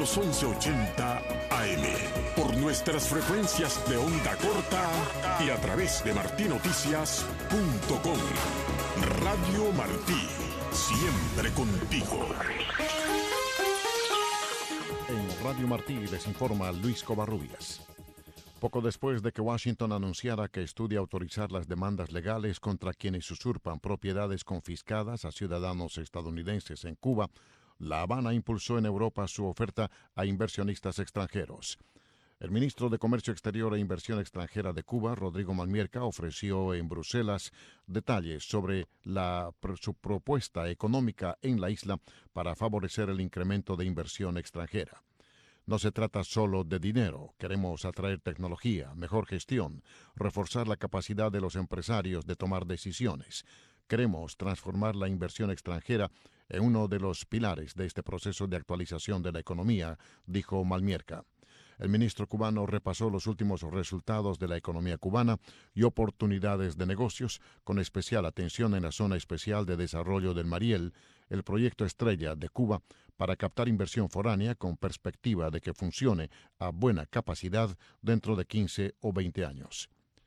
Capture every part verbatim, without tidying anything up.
los once ochenta A M, por nuestras frecuencias de onda corta y a través de martí noticias punto com. Radio Martí, siempre contigo. En Radio Martí les informa Luis Covarrubias. Poco después de que Washington anunciara que estudia autorizar las demandas legales contra quienes usurpan propiedades confiscadas a ciudadanos estadounidenses en Cuba, La Habana impulsó en Europa su oferta a inversionistas extranjeros. El ministro de Comercio Exterior e Inversión Extranjera de Cuba, Rodrigo Malmierca, ofreció en Bruselas detalles sobre la, su propuesta económica en la isla para favorecer el incremento de inversión extranjera. No se trata solo de dinero, queremos atraer tecnología, mejor gestión, reforzar la capacidad de los empresarios de tomar decisiones. Queremos transformar la inversión extranjera en uno de los pilares de este proceso de actualización de la economía, dijo Malmierca. El ministro cubano repasó los últimos resultados de la economía cubana y oportunidades de negocios, con especial atención en la Zona Especial de Desarrollo del Mariel, el proyecto estrella de Cuba para captar inversión foránea con perspectiva de que funcione a buena capacidad dentro de quince o veinte años.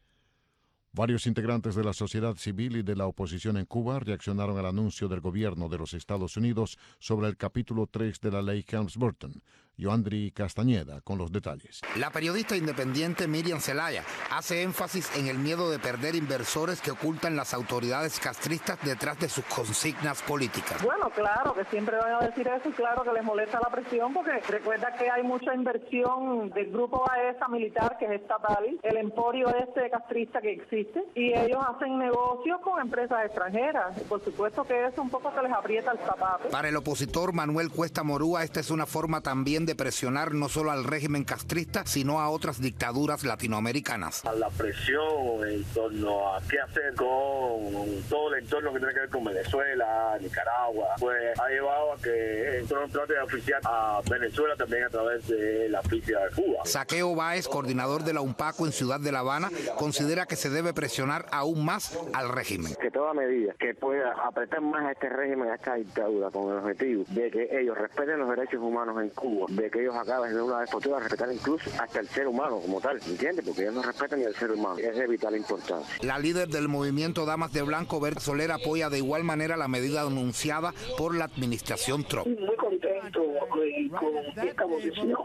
Varios integrantes de la sociedad civil y de la oposición en Cuba reaccionaron al anuncio del gobierno de los Estados Unidos sobre el capítulo tres de la ley Helms-Burton. Yoandri Castañeda con los detalles. La periodista independiente Miriam Zelaya hace énfasis en el miedo de perder inversores que ocultan las autoridades castristas detrás de sus consignas políticas. Bueno, claro que siempre van a decir eso y claro que les molesta la presión porque recuerda que hay mucha inversión del grupo Baeza militar que es estatal, el emporio este castrista que existe y ellos hacen negocios con empresas extranjeras. Y por supuesto que eso un poco se les aprieta el zapato. Para el opositor Manuel Cuesta Morúa, esta es una forma también de presionar no solo al régimen castrista, sino a otras dictaduras latinoamericanas. A la presión en torno a qué hacer con todo el entorno que tiene que ver con Venezuela, Nicaragua, pues ha llevado a que Trump trate de oficiar a Venezuela también a través de la oficia de Cuba. Saqueo Báez, coordinador de la UNPACO en Ciudad de La Habana, considera que se debe presionar aún más al régimen. Que toda medida que pueda apretar más a este régimen, a esta dictadura, con el objetivo de que ellos respeten los derechos humanos en Cuba, de que ellos acaben de una vez por todas respetar incluso hasta el ser humano como tal, ¿entiendes? Porque ellos no respetan ni al ser humano, es de vital importancia. La líder del movimiento Damas de Blanco, Berta Soler, apoya de igual manera la medida anunciada por la administración Trump. Muy contento con esta posición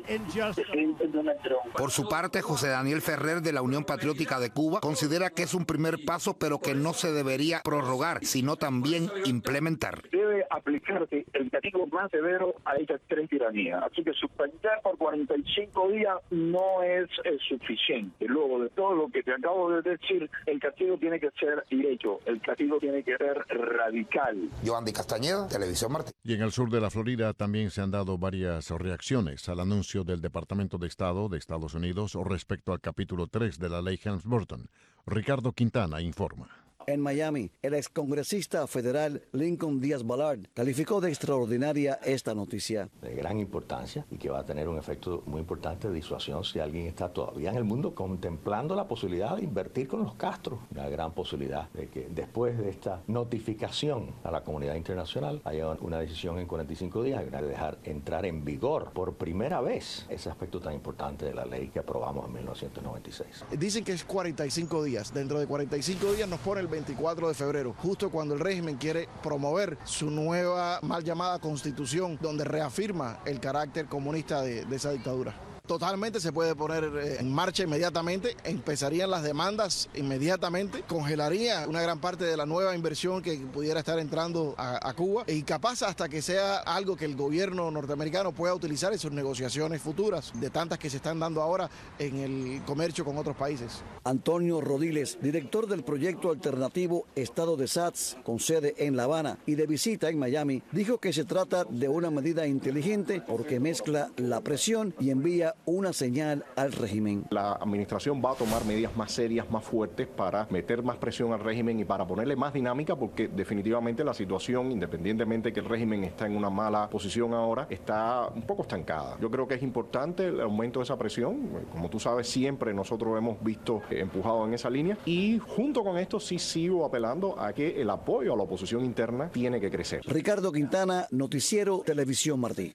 de Donald Trump. Por su parte, José Daniel Ferrer, de la Unión Patriótica de Cuba, considera que es un primer paso, pero que no se debería prorrogar, sino también implementar. Debe aplicarse el castigo más severo a estas tres tiranías. Así que suspender por cuarenta y cinco días no es, es suficiente. Luego de todo lo que te acabo de decir, el castigo tiene que ser derecho, el castigo tiene que ser radical. Yoandri Castañeda, Televisión Martí. Y en el sur de la Florida también se han dado varias reacciones al anuncio del Departamento de Estado de Estados Unidos respecto al capítulo tres de la ley Helms-Burton. Ricardo Quintana informa. En Miami, el excongresista federal Lincoln Díaz Ballard calificó de extraordinaria esta noticia. De gran importancia y que va a tener un efecto muy importante de disuasión si alguien está todavía en el mundo contemplando la posibilidad de invertir con los Castro. Una gran posibilidad de que después de esta notificación a la comunidad internacional haya una decisión en cuarenta y cinco días de dejar entrar en vigor por primera vez ese aspecto tan importante de la ley que aprobamos en mil novecientos noventa y seis. Dicen que es cuarenta y cinco días. Dentro de cuarenta y cinco días nos pone el veinticuatro de febrero, justo cuando el régimen quiere promover su nueva mal llamada constitución, donde reafirma el carácter comunista de, de esa dictadura. Totalmente se puede poner en marcha inmediatamente, empezarían las demandas inmediatamente, congelaría una gran parte de la nueva inversión que pudiera estar entrando a, a Cuba y capaz hasta que sea algo que el gobierno norteamericano pueda utilizar en sus negociaciones futuras, de tantas que se están dando ahora en el comercio con otros países. Antonio Rodiles, director del proyecto alternativo Estado de Sats, con sede en La Habana y de visita en Miami, dijo que se trata de una medida inteligente porque mezcla la presión y envía una señal al régimen. La administración va a tomar medidas más serias, más fuertes para meter más presión al régimen y para ponerle más dinámica, porque definitivamente la situación, independientemente que el régimen está en una mala posición ahora, está un poco estancada. Yo creo que es importante el aumento de esa presión. Como tú sabes, siempre nosotros hemos visto empujado en esa línea y junto con esto sí sigo apelando a que el apoyo a la oposición interna tiene que crecer. Ricardo Quintana, Noticiero Televisión Martí.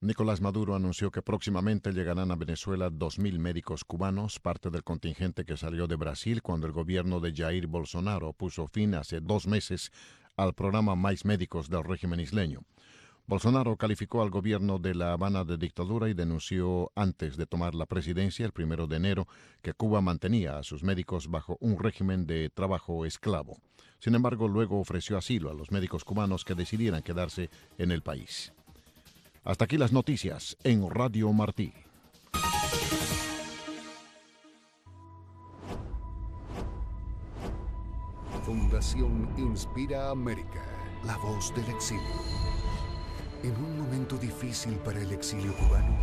Nicolás Maduro anunció que próximamente llegarán a Venezuela dos mil médicos cubanos, parte del contingente que salió de Brasil cuando el gobierno de Jair Bolsonaro puso fin hace dos meses al programa Mais Médicos del régimen isleño. Bolsonaro calificó al gobierno de La Habana de dictadura y denunció antes de tomar la presidencia el primero de enero que Cuba mantenía a sus médicos bajo un régimen de trabajo esclavo. Sin embargo, luego ofreció asilo a los médicos cubanos que decidieran quedarse en el país. Hasta aquí las noticias en Radio Martí. Fundación Inspira América, la voz del exilio. En un momento difícil para el exilio cubano,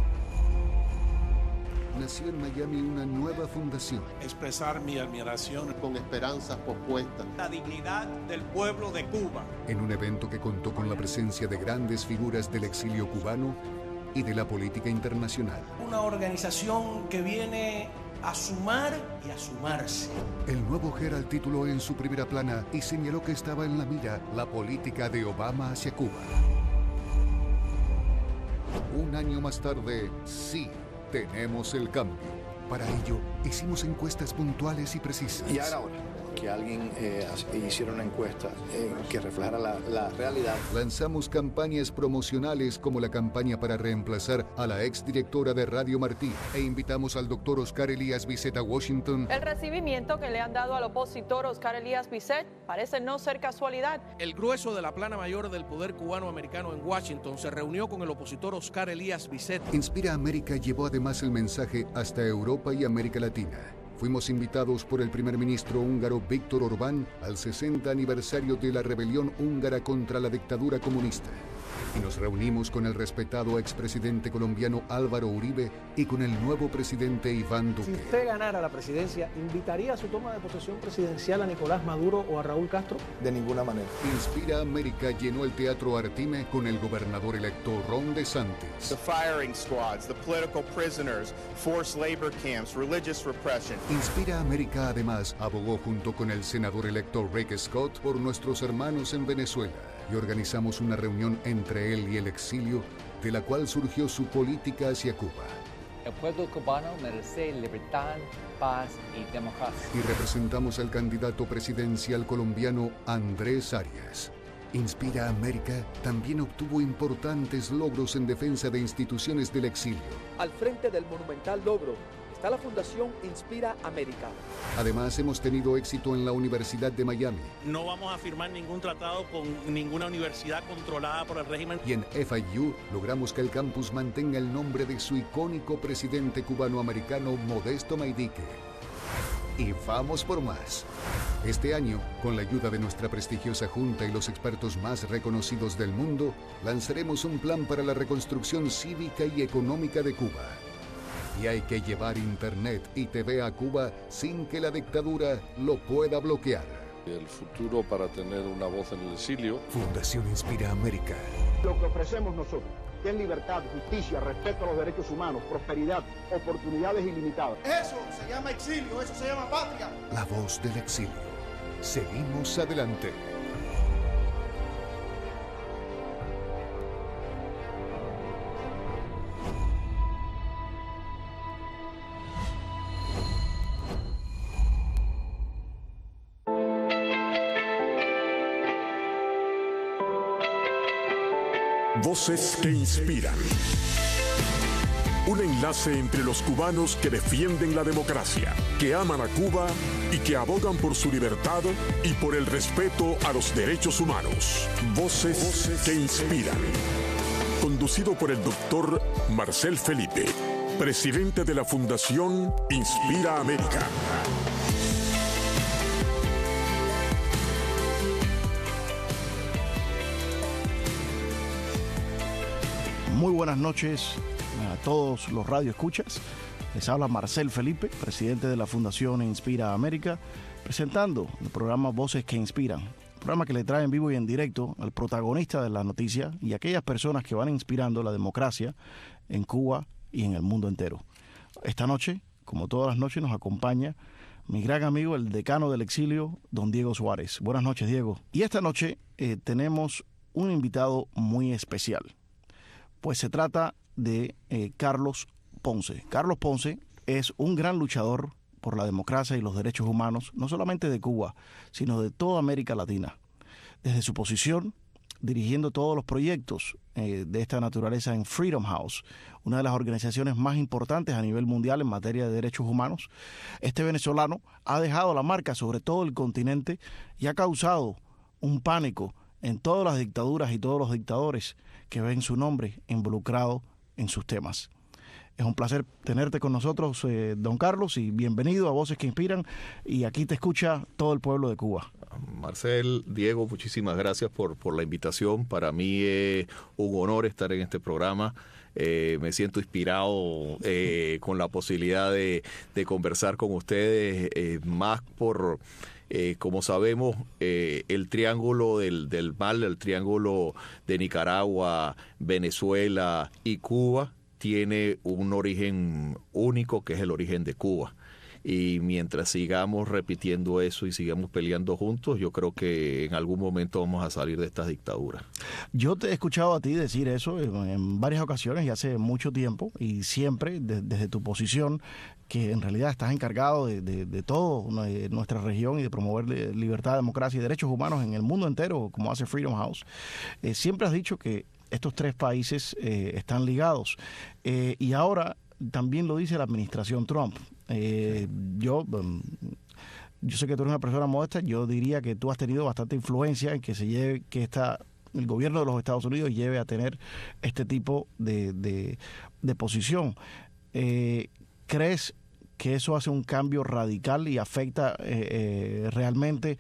nació en Miami una nueva fundación. Expresar mi admiración con esperanzas pospuestas. La dignidad del pueblo de Cuba. En un evento que contó con la presencia de grandes figuras del exilio cubano y de la política internacional. Una organización que viene a sumar y a sumarse. El nuevo Herald tituló en su primera plana y señaló que estaba en la mira la política de Obama hacia Cuba. Un año más tarde, sí, tenemos el cambio. Para ello, hicimos encuestas puntuales y precisas. Y ahora, que alguien eh, hiciera una encuesta eh, que reflejara la, la realidad. Lanzamos campañas promocionales como la campaña para reemplazar a la exdirectora de Radio Martí e invitamos al doctor Oscar Elías Bisset a Washington. El recibimiento que le han dado al opositor Oscar Elías Bisset parece no ser casualidad. El grueso de la plana mayor del poder cubano-americano en Washington se reunió con el opositor Oscar Elías Bisset. Inspira América llevó además el mensaje hasta Europa y América Latina. Fuimos invitados por el primer ministro húngaro Víctor Orbán al sesenta aniversario de la rebelión húngara contra la dictadura comunista. Y nos reunimos con el respetado expresidente colombiano Álvaro Uribe y con el nuevo presidente Iván Duque. Si usted ganara la presidencia, ¿invitaría a su toma de posesión presidencial a Nicolás Maduro o a Raúl Castro? De ninguna manera. Inspira América llenó el Teatro Artime con el gobernador electo Ron DeSantis. The firing squads, the political prisoners, forced labor camps, religious repression. Inspira América además abogó junto con el senador electo Rick Scott por nuestros hermanos en Venezuela y organizamos una reunión entre él y el exilio, de la cual surgió su política hacia Cuba. El pueblo cubano merece libertad, paz y democracia. Y representamos al candidato presidencial colombiano Andrés Arias. Inspira América también obtuvo importantes logros en defensa de instituciones del exilio. Al frente del monumental logro está la Fundación Inspira América. Además, hemos tenido éxito en la Universidad de Miami. No vamos a firmar ningún tratado con ninguna universidad controlada por el régimen. Y en F I U logramos que el campus mantenga el nombre de su icónico presidente cubano-americano Modesto Maidique. Y vamos por más. Este año, con la ayuda de nuestra prestigiosa junta y los expertos más reconocidos del mundo, lanzaremos un plan para la reconstrucción cívica y económica de Cuba. Y hay que llevar Internet y T V a Cuba sin que la dictadura lo pueda bloquear. El futuro para tener una voz en el exilio. Fundación Inspira América. Lo que ofrecemos nosotros, que es libertad, justicia, respeto a los derechos humanos, prosperidad, oportunidades ilimitadas. Eso se llama exilio, eso se llama patria. La voz del exilio. Seguimos adelante. Voces que inspiran. Un enlace entre los cubanos que defienden la democracia, que aman a Cuba y que abogan por su libertad y por el respeto a los derechos humanos. Voces, Voces que inspiran. Conducido por el doctor Marcel Felipe, presidente de la Fundación Inspira América. Muy buenas noches a todos los radioescuchas. Les habla Marcel Felipe, presidente de la Fundación Inspira América, presentando el programa Voces que Inspiran, un programa que le trae en vivo y en directo al protagonista de la noticia y a aquellas personas que van inspirando la democracia en Cuba y en el mundo entero. Esta noche, como todas las noches, nos acompaña mi gran amigo, el decano del exilio, don Diego Suárez. Buenas noches, Diego. Y esta noche eh, tenemos un invitado muy especial, pues se trata de eh, Carlos Ponce. Carlos Ponce es un gran luchador por la democracia y los derechos humanos, no solamente de Cuba, sino de toda América Latina. Desde su posición, dirigiendo todos los proyectos eh, de esta naturaleza en Freedom House, una de las organizaciones más importantes a nivel mundial en materia de derechos humanos, este venezolano ha dejado la marca sobre todo el continente y ha causado un pánico en todas las dictaduras y todos los dictadores que ven su nombre involucrado en sus temas. Es un placer tenerte con nosotros, eh, don Carlos, y bienvenido a Voces que Inspiran, y aquí te escucha todo el pueblo de Cuba. Marcel, Diego, muchísimas gracias por, por la invitación. Para mí es un honor estar en este programa. Eh, me siento inspirado eh, con la posibilidad de, de conversar con ustedes, eh, más por... Eh, como sabemos, eh, el triángulo del, del mal, el triángulo de Nicaragua, Venezuela y Cuba, tiene un origen único, que es el origen de Cuba. Y mientras sigamos repitiendo eso y sigamos peleando juntos, yo creo que en algún momento vamos a salir de estas dictaduras. Yo te he escuchado a ti decir eso en, en varias ocasiones y hace mucho tiempo, y siempre de, desde tu posición, que en realidad estás encargado de, de, de todo nuestra región y de promover libertad, democracia y derechos humanos en el mundo entero, como hace Freedom House. Eh, siempre has dicho que estos tres países eh, están ligados. Eh, y ahora también lo dice la administración Trump. Eh, yo, um, yo sé que tú eres una persona modesta, yo diría que tú has tenido bastante influencia en que se lleve, que esta, el gobierno de los Estados Unidos lleve a tener este tipo de, de, de posición. Eh, ¿Crees que eso hace un cambio radical y afecta eh, eh, realmente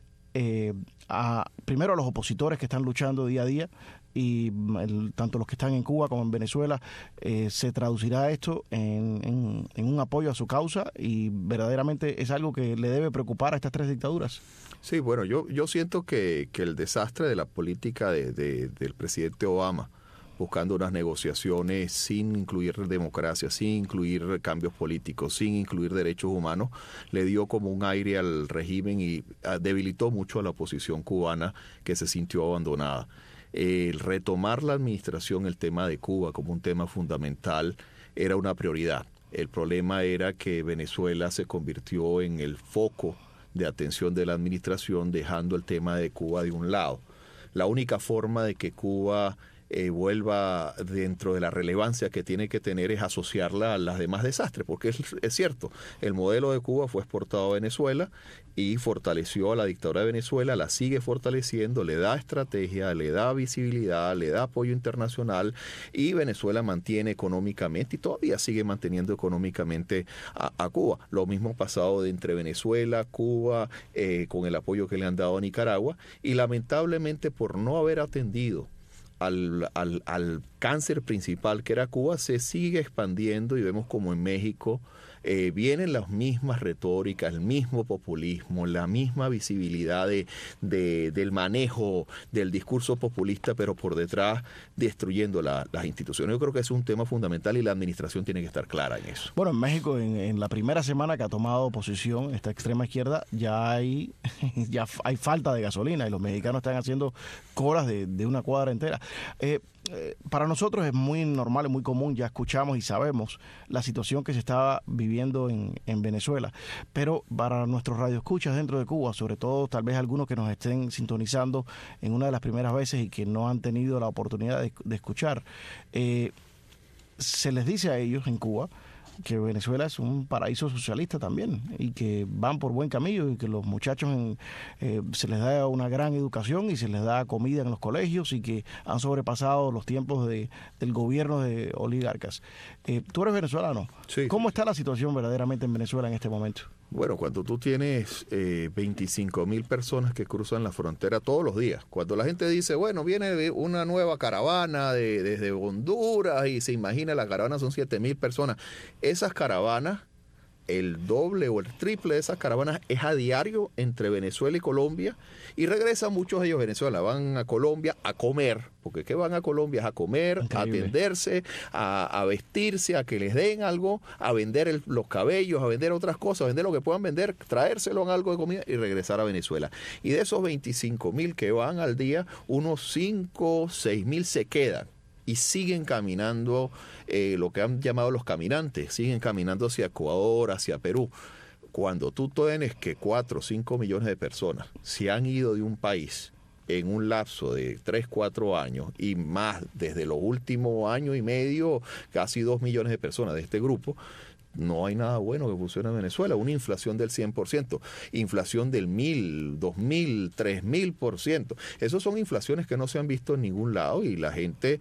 eh, a, primero a los opositores que están luchando día a día, y el, tanto los que están en Cuba como en Venezuela, eh, se traducirá esto en, en, en un apoyo a su causa, y verdaderamente es algo que le debe preocupar a estas tres dictaduras? Sí, bueno, yo, yo siento que, que el desastre de la política de, de, del presidente Obama, buscando unas negociaciones sin incluir democracia, sin incluir cambios políticos, sin incluir derechos humanos, le dio como un aire al régimen y debilitó mucho a la oposición cubana, que se sintió abandonada. El retomar la administración el tema de Cuba como un tema fundamental era una prioridad. El problema era que Venezuela se convirtió en el foco de atención de la administración, dejando el tema de Cuba de un lado. La única forma de que Cuba eh, vuelva dentro de la relevancia que tiene que tener es asociarla a las demás desastres, porque es, es cierto, el modelo de Cuba fue exportado a Venezuela y fortaleció a la dictadura de Venezuela, la sigue fortaleciendo, le da estrategia, le da visibilidad, le da apoyo internacional, y Venezuela mantiene económicamente y todavía sigue manteniendo económicamente a, a Cuba. Lo mismo ha pasado de entre Venezuela, Cuba, eh, con el apoyo que le han dado a Nicaragua, y lamentablemente por no haber atendido Al, al, al cáncer principal que era Cuba, se sigue expandiendo, y vemos como en México eh, vienen las mismas retóricas, el mismo populismo, la misma visibilidad de, de, del manejo del discurso populista, pero por detrás destruyendo la, las instituciones. Yo creo que es un tema fundamental y la administración tiene que estar clara en eso. Bueno, en México, en, en la primera semana que ha tomado posición esta extrema izquierda, ya hay, ya hay falta de gasolina, y los mexicanos están haciendo colas de, de una cuadra entera. Eh, eh, para nosotros es muy normal, es muy común, ya escuchamos y sabemos la situación que se estaba viviendo en, en Venezuela, pero para nuestros radioescuchas dentro de Cuba, sobre todo tal vez algunos que nos estén sintonizando en una de las primeras veces y que no han tenido la oportunidad de, de escuchar, eh, se les dice a ellos en Cuba que Venezuela es un paraíso socialista también, y que van por buen camino, y que los muchachos en, eh, se les da una gran educación y se les da comida en los colegios, y que han sobrepasado los tiempos de, del gobierno de oligarcas. Eh, tú eres venezolano. Sí. ¿Cómo está la situación verdaderamente en Venezuela en este momento? Bueno, cuando tú tienes eh, veinticinco mil personas que cruzan la frontera todos los días, cuando la gente dice, bueno, viene una nueva caravana de, desde Honduras, y se imagina la caravana son siete mil personas, esas caravanas, el doble o el triple de esas caravanas es a diario entre Venezuela y Colombia, y regresan muchos de ellos a Venezuela, van a Colombia a comer, porque ¿qué van a Colombia? Es a comer, increíble, a atenderse, a, a vestirse, a que les den algo, a vender el, los cabellos, a vender otras cosas, a vender lo que puedan vender, traérselo en algo de comida y regresar a Venezuela. Y de esos veinticinco mil que van al día, unos cinco, seis mil se quedan y siguen caminando, eh, lo que han llamado los caminantes, siguen caminando hacia Ecuador, hacia Perú. Cuando tú tienes que cuatro o cinco millones de personas se han ido de un país en un lapso de tres, cuatro años y más desde los últimos años y medio, casi dos millones de personas de este grupo, no hay nada bueno que funcione en Venezuela. Una inflación del cien por ciento, inflación del mil, dos mil, tres mil por ciento. Esas son inflaciones que no se han visto en ningún lado y la gente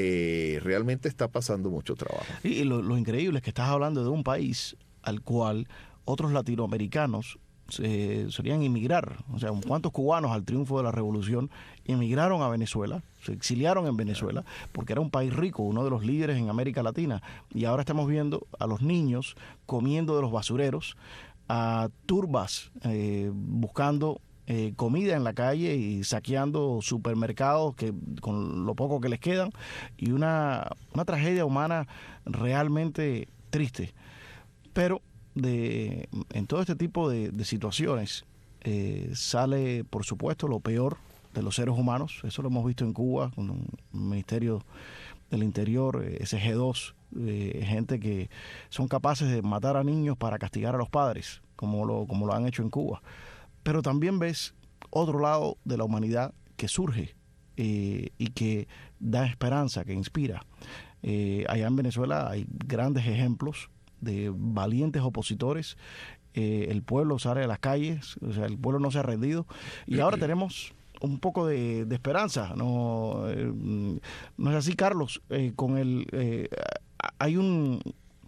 eh, realmente está pasando mucho trabajo. Y lo, lo increíble es que estás hablando de un país al cual otros latinoamericanos se solían inmigrar. O sea, ¿cuántos cubanos al triunfo de la revolución emigraron a Venezuela? Se exiliaron en Venezuela porque era un país rico, uno de los líderes en América Latina. Y ahora estamos viendo a los niños comiendo de los basureros, a turbas eh, buscando eh, comida en la calle y saqueando supermercados que con lo poco que les quedan, y una, una tragedia humana realmente triste. Pero de en todo este tipo de, de situaciones eh, sale, por supuesto, lo peor de los seres humanos. Eso lo hemos visto en Cuba con un Ministerio del Interior, ese G dos, eh, gente que son capaces de matar a niños para castigar a los padres, como lo, como lo han hecho en Cuba. Pero también ves otro lado de la humanidad que surge eh, y que da esperanza, que inspira. Eh, allá en Venezuela hay grandes ejemplos de valientes opositores. Eh, el pueblo sale a las calles, o sea, el pueblo no se ha rendido, y ahora tenemos un poco de, de esperanza, no, eh, no es así, Carlos. Eh, con el eh, hay un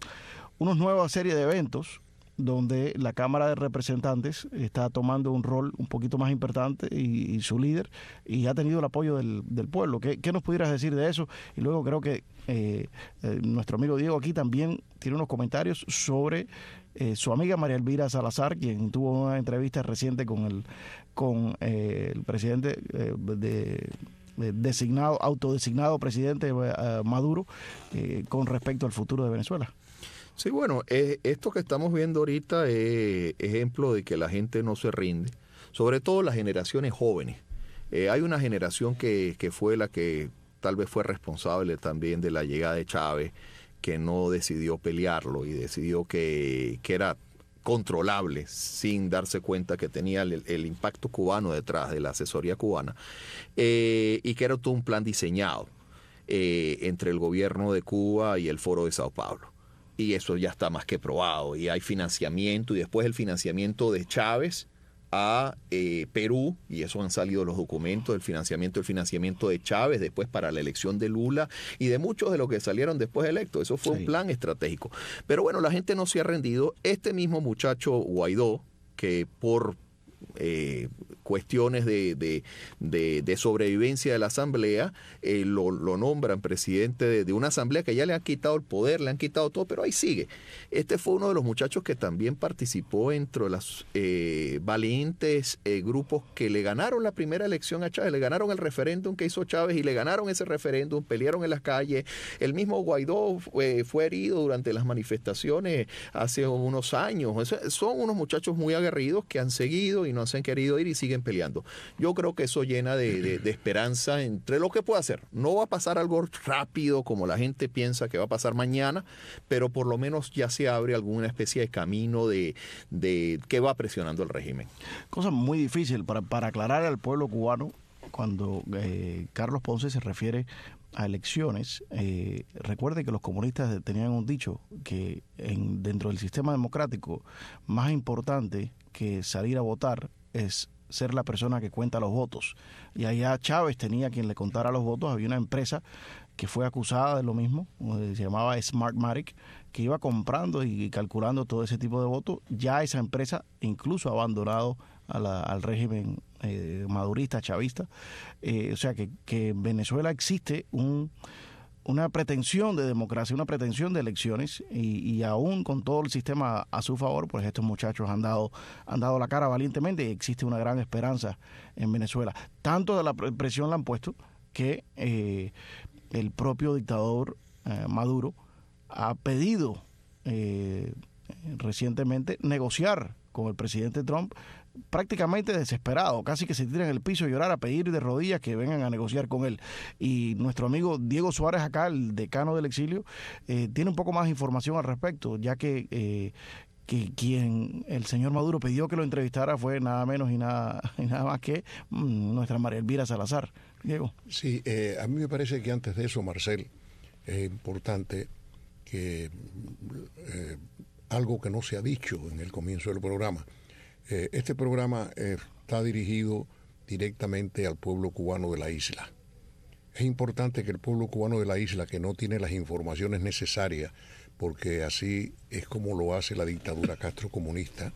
unos nuevas serie de eventos donde la Cámara de Representantes está tomando un rol un poquito más importante y, y su líder, y ha tenido el apoyo del, del pueblo. ¿Qué, ¿Qué nos pudieras decir de eso? Y luego creo que eh, eh, nuestro amigo Diego aquí también tiene unos comentarios sobre eh, su amiga María Elvira Salazar, quien tuvo una entrevista reciente con el, con, eh, el presidente eh, de... designado, autodesignado presidente eh, Maduro, eh, con respecto al futuro de Venezuela. Sí, bueno, eh, esto que estamos viendo ahorita es ejemplo de que la gente no se rinde, sobre todo las generaciones jóvenes. Eh, hay una generación que, que fue la que tal vez fue responsable también de la llegada de Chávez, que no decidió pelearlo y decidió que, que era controlable sin darse cuenta que tenía el, el impacto cubano detrás de la asesoría cubana, eh, y que era todo un plan diseñado eh, entre el gobierno de Cuba y el Foro de Sao Paulo. Y eso ya está más que probado, y hay financiamiento, y después el financiamiento de Chávez a eh, Perú, y eso han salido los documentos del financiamiento, el financiamiento de Chávez después para la elección de Lula y de muchos de los que salieron después electos. Eso fue sí. un plan estratégico. Pero bueno, la gente no se ha rendido. Este mismo muchacho Guaidó, que por eh, cuestiones de, de, de, de sobrevivencia de la asamblea, eh, lo, lo nombran presidente de, de una asamblea que ya le han quitado el poder, le han quitado todo, pero ahí sigue. Este fue uno de los muchachos que también participó entre los eh, valientes eh, grupos que le ganaron la primera elección a Chávez, le ganaron el referéndum que hizo Chávez y le ganaron ese referéndum, pelearon en las calles. El mismo Guaidó fue, fue herido durante las manifestaciones hace unos años. O sea, son unos muchachos muy aguerridos que han seguido y no se han querido ir y siguen peleando. Yo creo que eso llena de, de, de esperanza entre lo que puede hacer. No va a pasar algo rápido como la gente piensa que va a pasar mañana, pero por lo menos ya se abre alguna especie de camino de, de que va presionando el régimen. Cosa muy difícil para, para aclarar al pueblo cubano cuando eh, Carlos Ponce se refiere a elecciones. Eh, recuerde que los comunistas tenían un dicho que en, dentro del sistema democrático, más importante que salir a votar es ser la persona que cuenta los votos. Y allá Chávez tenía quien le contara los votos. Había una empresa que fue acusada de lo mismo, se llamaba Smartmatic, que iba comprando y calculando todo ese tipo de votos. Ya esa empresa incluso ha abandonado a la, al régimen eh, madurista, chavista. Eh, o sea que, que en Venezuela existe un... una pretensión de democracia, una pretensión de elecciones, y, y aún con todo el sistema a su favor, pues estos muchachos han dado, han dado la cara valientemente, y existe una gran esperanza en Venezuela. Tanto de la presión la han puesto que eh, el propio dictador eh, Maduro ha pedido eh, recientemente negociar con el presidente Trump prácticamente desesperado, casi que se tiran en el piso a llorar, a pedir de rodillas que vengan a negociar con él. Y nuestro amigo Diego Suárez acá, el decano del exilio, eh, tiene un poco más de información al respecto, ya que, eh, que quien el señor Maduro pidió que lo entrevistara fue nada menos y nada, y nada más que mmm, nuestra María Elvira Salazar. Diego. Sí, eh, a mí me parece que antes de eso, Marcel, es importante que eh, algo que no se ha dicho en el comienzo del programa. Eh, este programa eh, está dirigido directamente al pueblo cubano de la isla. Es importante que el pueblo cubano de la isla, que no tiene las informaciones necesarias, porque así es como lo hace la dictadura castrocomunista,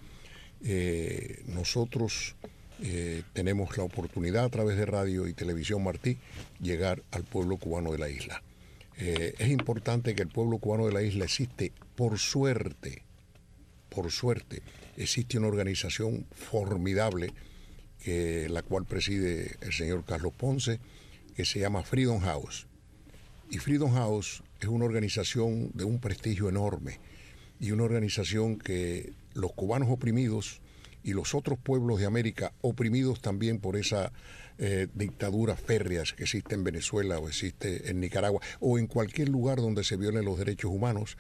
eh, nosotros eh, tenemos la oportunidad a través de radio y televisión Martí llegar al pueblo cubano de la isla. Eh, es importante que el pueblo cubano de la isla existe, por suerte, por suerte, existe una organización formidable, que, la cual preside el señor Carlos Ponce, que se llama Freedom House. Y Freedom House es una organización de un prestigio enorme y una organización que los cubanos oprimidos y los otros pueblos de América oprimidos también por esa eh, dictadura férrea que existe en Venezuela o existe en Nicaragua o en cualquier lugar donde se violen los derechos humanos,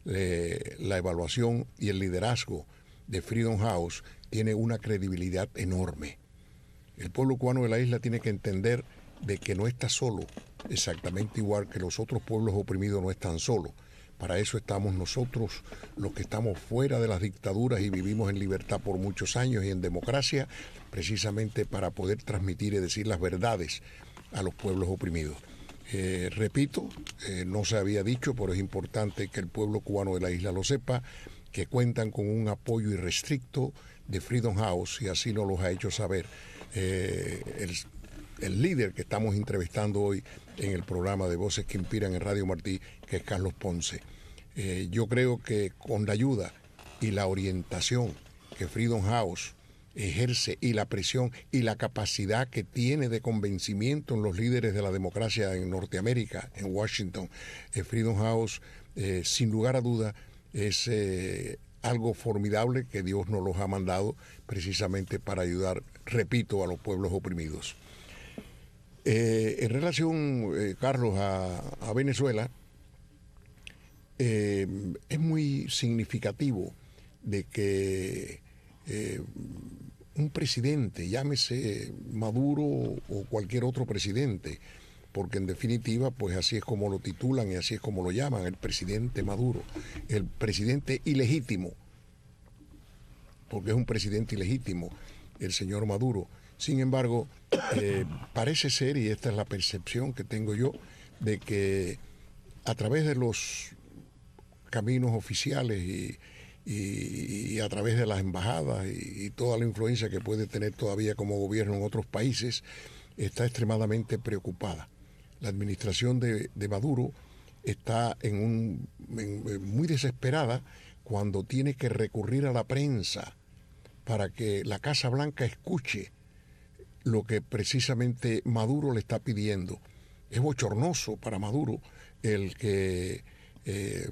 eh, la evaluación y el liderazgo de Freedom House tiene una credibilidad enorme. El pueblo cubano de la isla tiene que entender de que no está solo, exactamente igual que los otros pueblos oprimidos no están solos. Para eso estamos nosotros, los que estamos fuera de las dictaduras y vivimos en libertad por muchos años y en democracia, precisamente para poder transmitir y decir las verdades a los pueblos oprimidos. Eh, repito, eh, no se había dicho, pero es importante que el pueblo cubano de la isla lo sepa, que cuentan con un apoyo irrestricto de Freedom House, y así nos lo ha hecho saber eh, el, el líder que estamos entrevistando hoy en el programa de Voces que Inspiran en Radio Martí, que es Carlos Ponce. Eh, yo creo que con la ayuda y la orientación que Freedom House ejerce y la presión y la capacidad que tiene de convencimiento en los líderes de la democracia en Norteamérica, en Washington, eh, Freedom House, eh, sin lugar a duda, es eh, algo formidable que Dios nos los ha mandado precisamente para ayudar, repito, a los pueblos oprimidos. Eh, en relación, eh, Carlos, a, a Venezuela, eh, es muy significativo de que eh, un presidente, llámese Maduro o cualquier otro presidente, porque en definitiva, pues así es como lo titulan y así es como lo llaman, el presidente Maduro, el presidente ilegítimo, porque es un presidente ilegítimo, el señor Maduro. Sin embargo, eh, parece ser, y esta es la percepción que tengo yo, de que a través de los caminos oficiales y, y, y a través de las embajadas y, y toda la influencia que puede tener todavía como gobierno en otros países, está extremadamente preocupada. La administración de, de Maduro está en un, en, muy desesperada cuando tiene que recurrir a la prensa para que la Casa Blanca escuche lo que precisamente Maduro le está pidiendo. Es bochornoso para Maduro el que eh,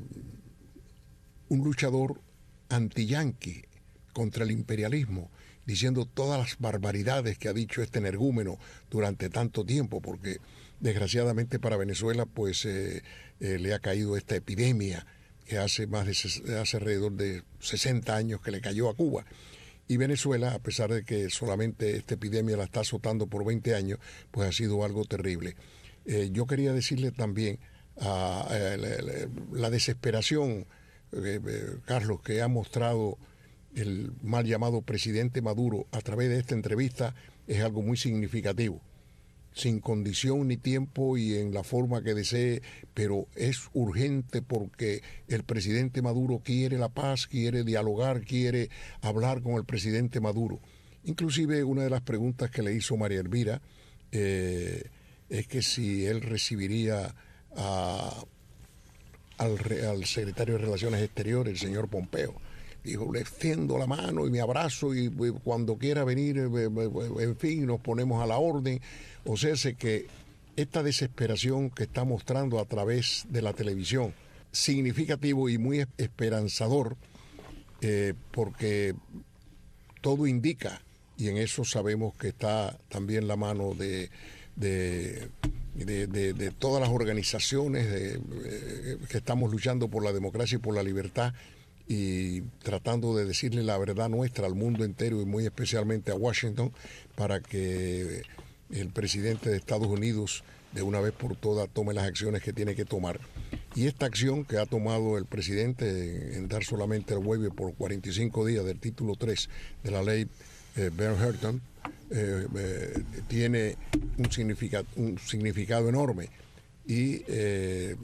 un luchador anti-yanqui contra el imperialismo, diciendo todas las barbaridades que ha dicho este energúmeno durante tanto tiempo, porque desgraciadamente para Venezuela pues eh, eh, le ha caído esta epidemia que hace más de hace alrededor de sesenta años que le cayó a Cuba. Y Venezuela, a pesar de que solamente esta epidemia la está azotando por veinte años, pues ha sido algo terrible. Eh, yo quería decirle también a, a, a la, la desesperación, eh, eh, Carlos, que ha mostrado el mal llamado presidente Maduro a través de esta entrevista, es algo muy significativo. Sin condición ni tiempo y en la forma que desee, pero es urgente porque el presidente Maduro quiere la paz, quiere dialogar, quiere hablar con el presidente Maduro. Inclusive una de las preguntas que le hizo María Elvira eh, es que si él recibiría a, al, al secretario de Relaciones Exteriores, el señor Pompeo. Dijo, le extiendo la mano y me abrazo y, y cuando quiera venir, en fin, nos ponemos a la orden. O sea, sé que esta desesperación que está mostrando a través de la televisión, significativo y muy esperanzador, eh, porque todo indica, y en eso sabemos que está también la mano de, de, de, de, de todas las organizaciones de, eh, que estamos luchando por la democracia y por la libertad, y tratando de decirle la verdad nuestra al mundo entero y muy especialmente a Washington, para que el presidente de Estados Unidos de una vez por todas tome las acciones que tiene que tomar. Y esta acción que ha tomado el presidente en dar solamente el waiver por cuarenta y cinco días del título tres de la ley eh, Bern-Herton eh, eh, tiene un significado, un significado enorme. Y eh,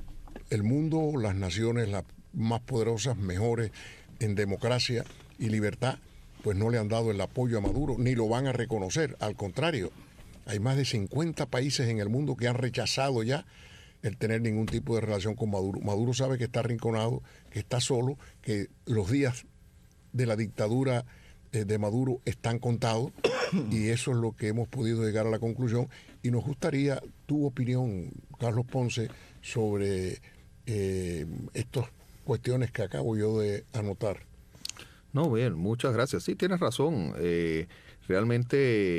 el mundo, las naciones las más poderosas, mejores en democracia y libertad, pues no le han dado el apoyo a Maduro, ni lo van a reconocer. Al contrario, hay más de cincuenta países en el mundo que han rechazado ya el tener ningún tipo de relación con Maduro. Maduro sabe que está arrinconado, que está solo, que los días de la dictadura eh, de Maduro están contados, y eso es lo que hemos podido llegar a la conclusión. Y nos gustaría tu opinión, Carlos Ponce, sobre eh, estas cuestiones que acabo yo de anotar. No, bien, muchas gracias. Sí, tienes razón. Eh, realmente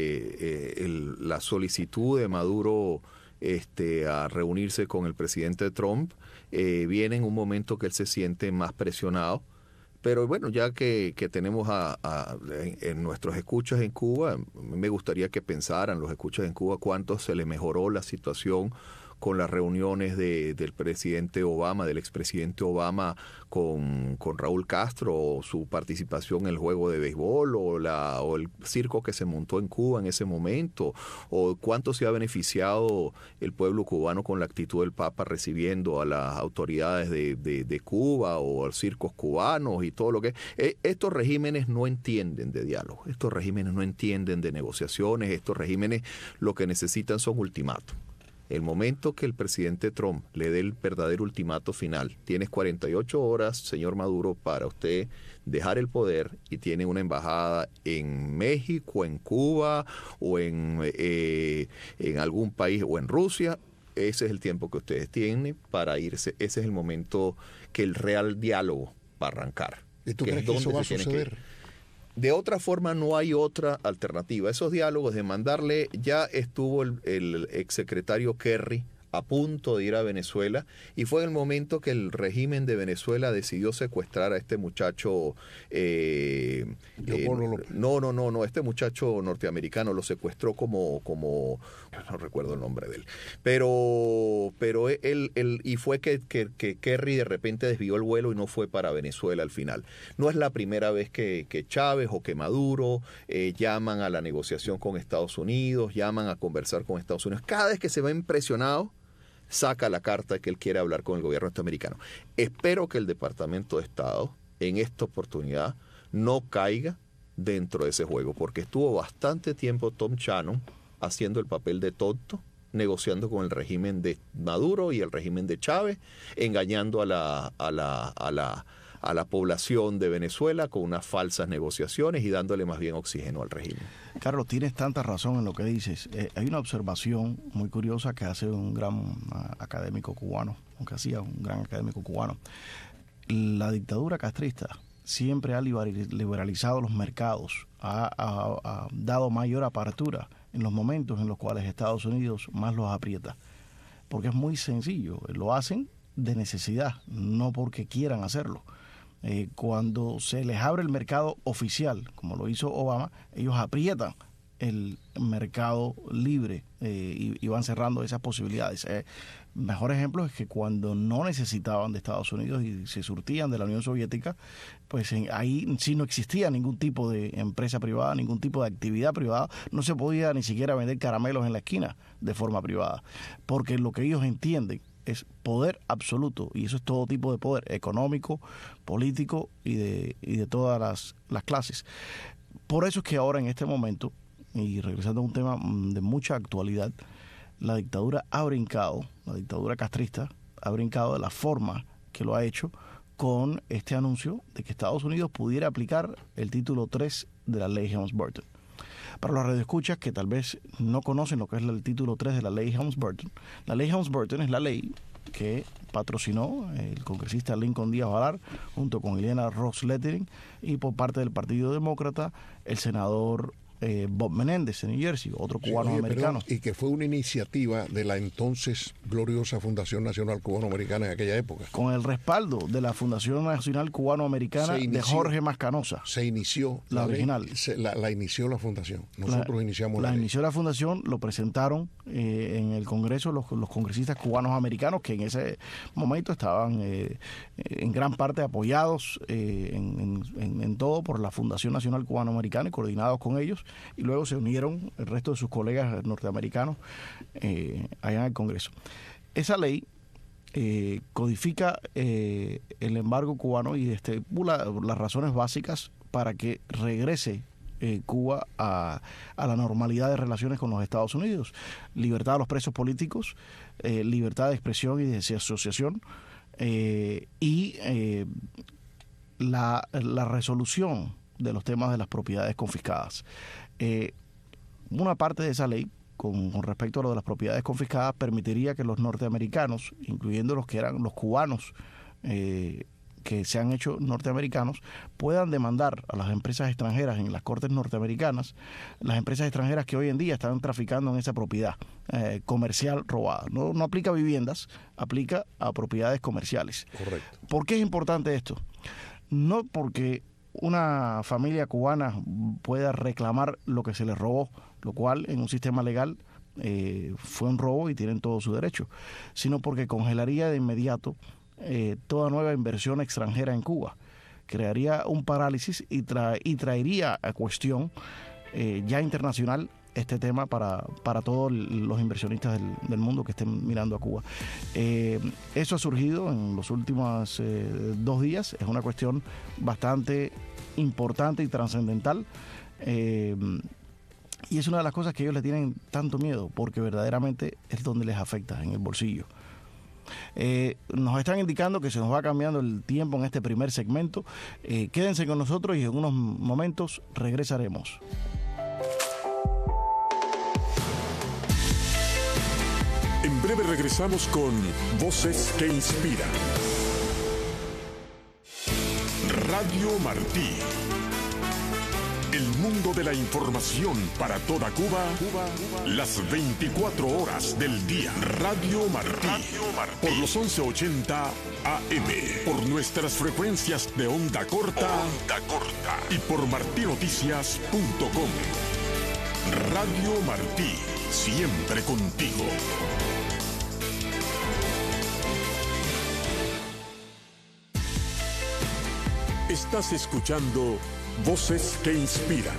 eh, el, la solicitud de Maduro este, a reunirse con el presidente Trump eh, viene en un momento que él se siente más presionado. Pero bueno, ya que, que tenemos a, a, en, en nuestros escuchas en Cuba, me gustaría que pensaran los escuchas en Cuba cuánto se le mejoró la situación con las reuniones de, del presidente Obama, del expresidente Obama con, con Raúl Castro, o su participación en el juego de béisbol, o, la, o el circo que se montó en Cuba en ese momento, o cuánto se ha beneficiado el pueblo cubano con la actitud del Papa recibiendo a las autoridades de, de, de Cuba, o a los circos cubanos y todo lo que... Eh, estos regímenes no entienden de diálogo, estos regímenes no entienden de negociaciones, estos regímenes lo que necesitan son ultimátum. El momento que el presidente Trump le dé el verdadero ultimato final, tienes cuarenta y ocho horas, señor Maduro, para usted dejar el poder, y tiene una embajada en México, en Cuba, o en, eh, en algún país, o en Rusia. Ese es el tiempo que ustedes tienen para irse. Ese es el momento que el real diálogo va a arrancar. ¿Y tú crees que eso va a suceder? De otra forma no hay otra alternativa. Esos diálogos de mandarle, ya estuvo el, el exsecretario Kerry a punto de ir a Venezuela, y fue en el momento que el régimen de Venezuela decidió secuestrar a este muchacho eh, eh, no, no, no, no, este muchacho norteamericano lo secuestró como, como no recuerdo el nombre de él, pero pero él, él y fue que, que, que Kerry de repente desvió el vuelo y no fue para Venezuela al final. No es la primera vez que, que Chávez o que Maduro eh, llaman a la negociación con Estados Unidos, llaman a conversar con Estados Unidos. Cada vez que se ven presionados, saca la carta que él quiere hablar con el gobierno norteamericano. Espero que el Departamento de Estado en esta oportunidad no caiga dentro de ese juego, porque estuvo bastante tiempo Tom Shannon haciendo el papel de tonto, negociando con el régimen de Maduro y el régimen de Chávez, engañando a la, a la, a la, a la población de Venezuela con unas falsas negociaciones y dándole más bien oxígeno al régimen. Carlos, tienes tanta razón en lo que dices. Eh, hay una observación muy curiosa que hace un gran uh, académico cubano, aunque hacía un gran académico cubano. La dictadura castrista siempre ha liberalizado los mercados, ha, ha, ha dado mayor apertura en los momentos en los cuales Estados Unidos más los aprieta. Porque es muy sencillo, lo hacen de necesidad, no porque quieran hacerlo. Eh, cuando se les abre el mercado oficial, como lo hizo Obama, ellos aprietan el mercado libre eh, y, y van cerrando esas posibilidades. Eh, mejor ejemplo es que cuando no necesitaban de Estados Unidos y se surtían de la Unión Soviética, pues en, ahí sí no existía ningún tipo de empresa privada, ningún tipo de actividad privada, no se podía ni siquiera vender caramelos en la esquina de forma privada, porque lo que ellos entienden es poder absoluto, y eso es todo tipo de poder, económico, político y de, y de todas las, las clases. Por eso es que ahora en este momento, y regresando a un tema de mucha actualidad, la dictadura ha brincado, la dictadura castrista ha brincado de la forma que lo ha hecho con este anuncio de que Estados Unidos pudiera aplicar el título tres de la ley Helms-Burton. Para los radioescuchas que tal vez no conocen lo que es el título tres de la ley Helms-Burton, la ley Helms-Burton es la ley que patrocinó el congresista Lincoln Díaz Valar junto con Ileana Ros-Lehtinen, y por parte del Partido Demócrata el senador Eh, Bob Menéndez en New Jersey, otro cubano sí, oye, americano. Perdón, y que fue una iniciativa de la entonces gloriosa Fundación Nacional Cubano-Americana en aquella época. Con el respaldo de la Fundación Nacional Cubano-Americana de Jorge Mascanosa. Se inició la, la original. Ley, se, la, la inició la Fundación. Nosotros la, iniciamos la, la ley. inició la Fundación, lo presentaron eh, en el Congreso los, los congresistas cubanos americanos, que en ese momento estaban eh, en gran parte apoyados eh, en, en, en todo por la Fundación Nacional Cubano-Americana y coordinados con ellos. Y luego se unieron el resto de sus colegas norteamericanos eh, allá en el Congreso. Esa ley eh, codifica eh, el embargo cubano y estipula las razones básicas para que regrese eh, Cuba a, a la normalidad de relaciones con los Estados Unidos. Libertad a los presos políticos, eh, libertad de expresión y de asociación, eh, y eh, la, la resolución de los temas de las propiedades confiscadas. Eh, una parte de esa ley, con, con respecto a lo de las propiedades confiscadas, permitiría que los norteamericanos, incluyendo los que eran los cubanos eh, que se han hecho norteamericanos, puedan demandar a las empresas extranjeras en las cortes norteamericanas, las empresas extranjeras que hoy en día están traficando en esa propiedad eh, comercial robada. No, no aplica a viviendas, aplica a propiedades comerciales. Correcto. ¿Por qué es importante esto? No porque una familia cubana pueda reclamar lo que se les robó, lo cual en un sistema legal eh, fue un robo y tienen todo su derecho, sino porque congelaría de inmediato eh, toda nueva inversión extranjera en Cuba, crearía un parálisis y, tra y traería a cuestión eh, ya internacional este tema para, para todos los inversionistas del, del mundo que estén mirando a Cuba. Eh, eso ha surgido en los últimos eh, dos días, es una cuestión bastante importante y trascendental, eh, y es una de las cosas que ellos le tienen tanto miedo, porque verdaderamente es donde les afecta, en el bolsillo. Eh, nos están indicando que se nos va cambiando el tiempo en este primer segmento. Eh, quédense con nosotros y en unos momentos regresaremos. En breve regresamos con Voces que Inspiran. Radio Martí. El mundo de la información para toda Cuba, Cuba, Cuba. Las veinticuatro horas del día. Radio Martí. Radio Martí. Por los once ochenta A M. Por nuestras frecuencias de onda corta. Onda corta. Y por martí noticias punto com. Radio Martí. Siempre contigo. Estás escuchando Voces que Inspiran.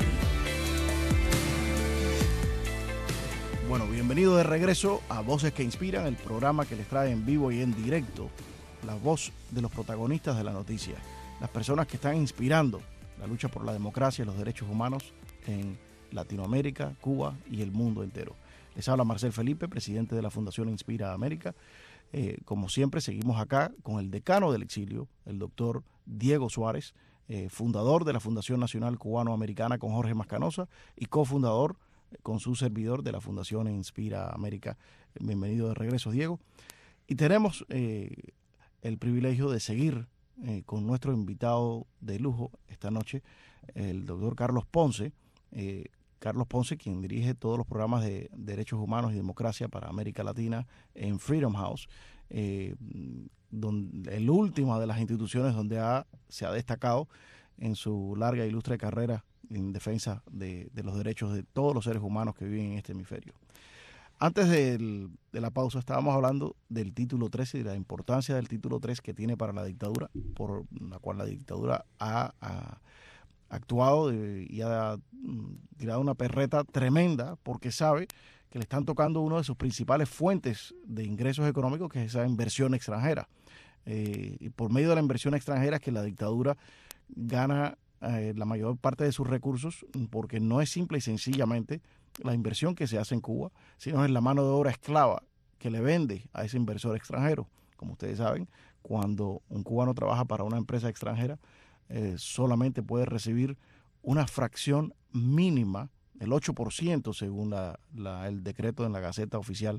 Bueno, bienvenido de regreso a Voces que Inspiran, el programa que les trae en vivo y en directo la voz de los protagonistas de la noticia, las personas que están inspirando la lucha por la democracia y los derechos humanos en Latinoamérica, Cuba y el mundo entero. Les habla Marcel Felipe, presidente de la Fundación Inspira América. Eh, como siempre, seguimos acá con el decano del exilio, el doctor Diego Suárez, eh, fundador de la Fundación Nacional Cubano-Americana con Jorge Mascanosa y cofundador eh, con su servidor de la Fundación Inspira América. Bienvenido de regreso, Diego. Y tenemos eh, el privilegio de seguir eh, con nuestro invitado de lujo esta noche, el doctor Carlos Ponce. Eh, Carlos Ponce, quien dirige todos los programas de derechos humanos y democracia para América Latina en Freedom House, eh, donde, el última de las instituciones donde ha, se ha destacado en su larga e ilustre carrera en defensa de, de los derechos de todos los seres humanos que viven en este hemisferio. Antes del, de la pausa estábamos hablando del título trece y de la importancia del título tres que tiene para la dictadura, por la cual la dictadura ha... ha actuado y ha tirado una perreta tremenda porque sabe que le están tocando una de sus principales fuentes de ingresos económicos, que es esa inversión extranjera. Eh, y por medio de la inversión extranjera es que la dictadura gana eh, la mayor parte de sus recursos, porque no es simple y sencillamente la inversión que se hace en Cuba, sino es la mano de obra esclava que le vende a ese inversor extranjero. Como ustedes saben, cuando un cubano trabaja para una empresa extranjera, Eh, solamente puede recibir una fracción mínima, el ocho por ciento según la, la, el decreto en la Gaceta Oficial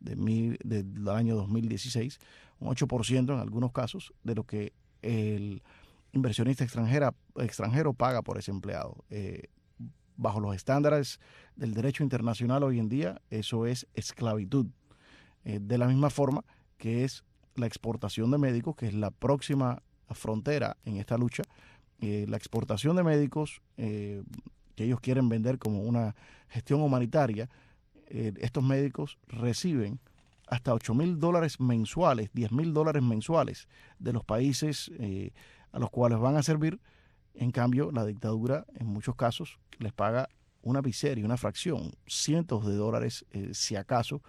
de mil, del año dos mil dieciséis, un ocho por ciento en algunos casos de lo que el inversionista extranjera, extranjero paga por ese empleado. Eh, bajo los estándares del derecho internacional hoy en día, eso es esclavitud. Eh, de la misma forma que es la exportación de médicos, que es la próxima frontera en esta lucha. Eh, la exportación de médicos eh, que ellos quieren vender como una gestión humanitaria, eh, estos médicos reciben hasta ocho mil dólares mensuales, diez mil dólares mensuales de los países eh, a los cuales van a servir. En cambio, la dictadura en muchos casos les paga una miseria, una fracción, cientos de dólares, eh, si acaso,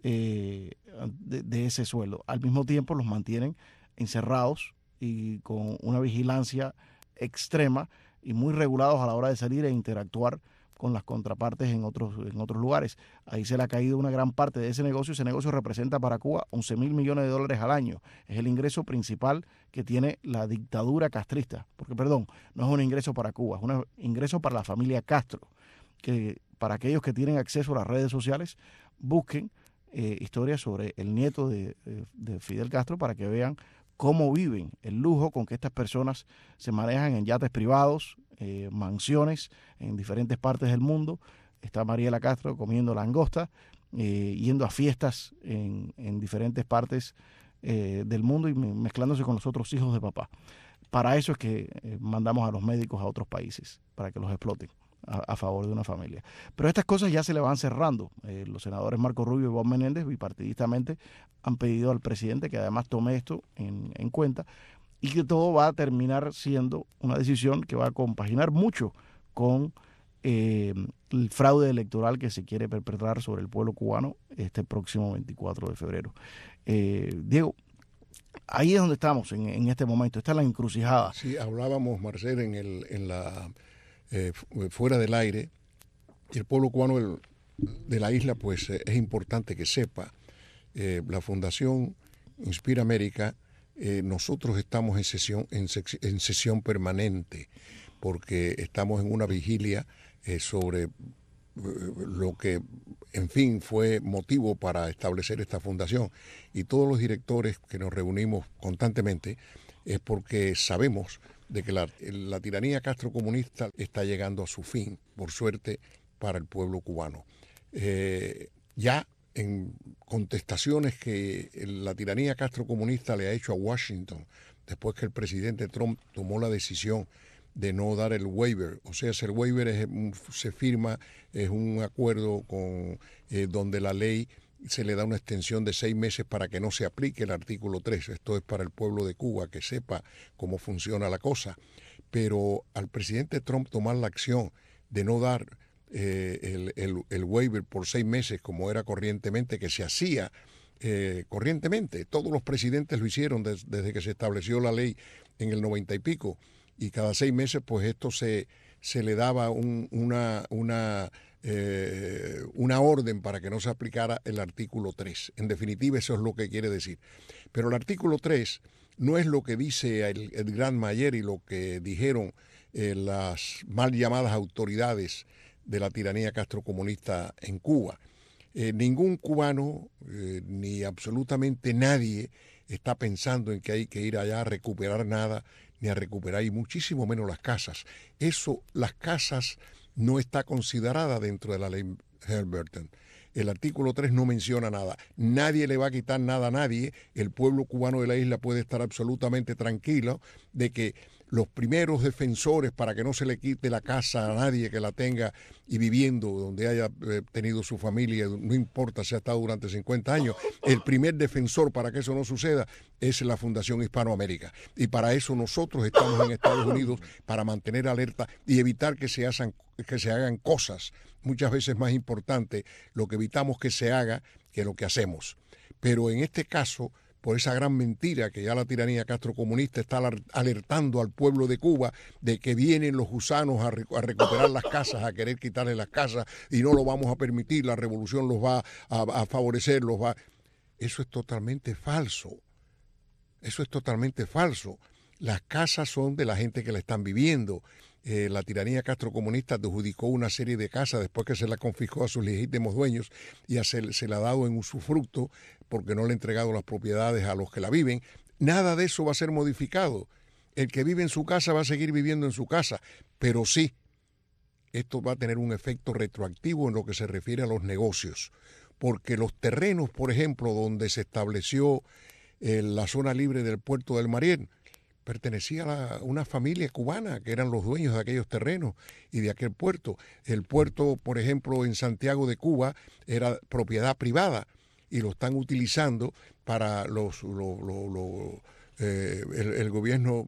eh, de, de ese sueldo. Al mismo tiempo los mantienen encerrados y con una vigilancia extrema y muy regulados a la hora de salir e interactuar con las contrapartes en otros, en otros lugares. Ahí se le ha caído una gran parte de ese negocio. Ese negocio representa para Cuba once mil millones de dólares al año. Es el ingreso principal que tiene la dictadura castrista. Porque, perdón, no es un ingreso para Cuba, es un ingreso para la familia Castro. Que para aquellos que tienen acceso a las redes sociales, busquen eh, historias sobre el nieto de, de, de Fidel Castro para que vean cómo viven, el lujo con que estas personas se manejan en yates privados, eh, mansiones en diferentes partes del mundo. Está Mariela Castro comiendo langosta, eh, yendo a fiestas en, en diferentes partes eh, del mundo y mezclándose con los otros hijos de papá. Para eso es que eh, mandamos a los médicos a otros países, para que los exploten a, a favor de una familia. Pero estas cosas ya se le van cerrando. Eh, los senadores Marco Rubio y Bob Menéndez, bipartidistamente, han pedido al presidente que además tome esto en, en cuenta y que todo va a terminar siendo una decisión que va a compaginar mucho con eh, el fraude electoral que se quiere perpetrar sobre el pueblo cubano este próximo veinticuatro de febrero. Eh, Diego, ahí es donde estamos en, en este momento. Esta es la encrucijada. Sí, hablábamos, Marcel, en, el, en la eh, fuera del aire. El pueblo cubano del, de la isla, pues eh, es importante que sepa. Eh, la Fundación Inspira América, eh, nosotros estamos en sesión, en, en sesión permanente, porque estamos en una vigilia eh, sobre eh, lo que, en fin, fue motivo para establecer esta fundación. Y todos los directores que nos reunimos constantemente es porque sabemos de que la, la tiranía castrocomunista está llegando a su fin, por suerte, para el pueblo cubano. Eh, ya en contestaciones que la tiranía castrocomunista le ha hecho a Washington, después que el presidente Trump tomó la decisión de no dar el waiver, o sea, el waiver es, se firma, es un acuerdo con eh, donde la ley se le da una extensión de seis meses para que no se aplique el artículo tres. Esto es para el pueblo de Cuba, que sepa cómo funciona la cosa. Pero al presidente Trump tomar la acción de no dar eh, el, el, el waiver por seis meses, como era corrientemente, que se hacía eh, corrientemente, todos los presidentes lo hicieron des, desde que se estableció la ley en el noventa y pico, y cada seis meses pues esto se, se le daba un, una... una Eh, una orden para que no se aplicara el artículo tres. En definitiva, eso es lo que quiere decir. Pero el artículo tres no es lo que dice el, el Gran Mayer y lo que dijeron eh, las mal llamadas autoridades de la tiranía castrocomunista en Cuba. Eh, ningún cubano, eh, ni absolutamente nadie, está pensando en que hay que ir allá a recuperar nada, ni a recuperar, y muchísimo menos las casas. Eso, las casas no está considerada dentro de la ley Halliburton. El artículo tres no menciona nada. Nadie le va a quitar nada a nadie. El pueblo cubano de la isla puede estar absolutamente tranquilo de que los primeros defensores para que no se le quite la casa a nadie que la tenga y viviendo donde haya eh, tenido su familia, no importa si ha estado durante cincuenta años, el primer defensor para que eso no suceda es la Fundación Hispanoamérica. Y para eso nosotros estamos en Estados Unidos, para mantener alerta y evitar que se hagan, que se hagan cosas muchas veces más importantes, lo que evitamos que se haga que lo que hacemos. Pero en este caso, por esa gran mentira que ya la tiranía castrocomunista está alertando al pueblo de Cuba de que vienen los gusanos a, rec- a recuperar las casas, a querer quitarles las casas y no lo vamos a permitir, la revolución los va a, a favorecer, los va... Eso es totalmente falso. Eso es totalmente falso. Las casas son de la gente que la están viviendo eh, la tiranía castrocomunista adjudicó una serie de casas después que se la confiscó a sus legítimos dueños y a se, se la ha dado en usufructo porque no le ha entregado las propiedades a los que la viven. Nada de eso va a ser modificado. El que vive en su casa va a seguir viviendo en su casa, pero sí, esto va a tener un efecto retroactivo en lo que se refiere a los negocios, porque los terrenos, por ejemplo, donde se estableció eh, la zona libre del puerto del Mariel, pertenecía a la, una familia cubana que eran los dueños de aquellos terrenos y de aquel puerto. El puerto, por ejemplo, en Santiago de Cuba era propiedad privada y lo están utilizando para los, lo, lo, lo, eh, el, el gobierno,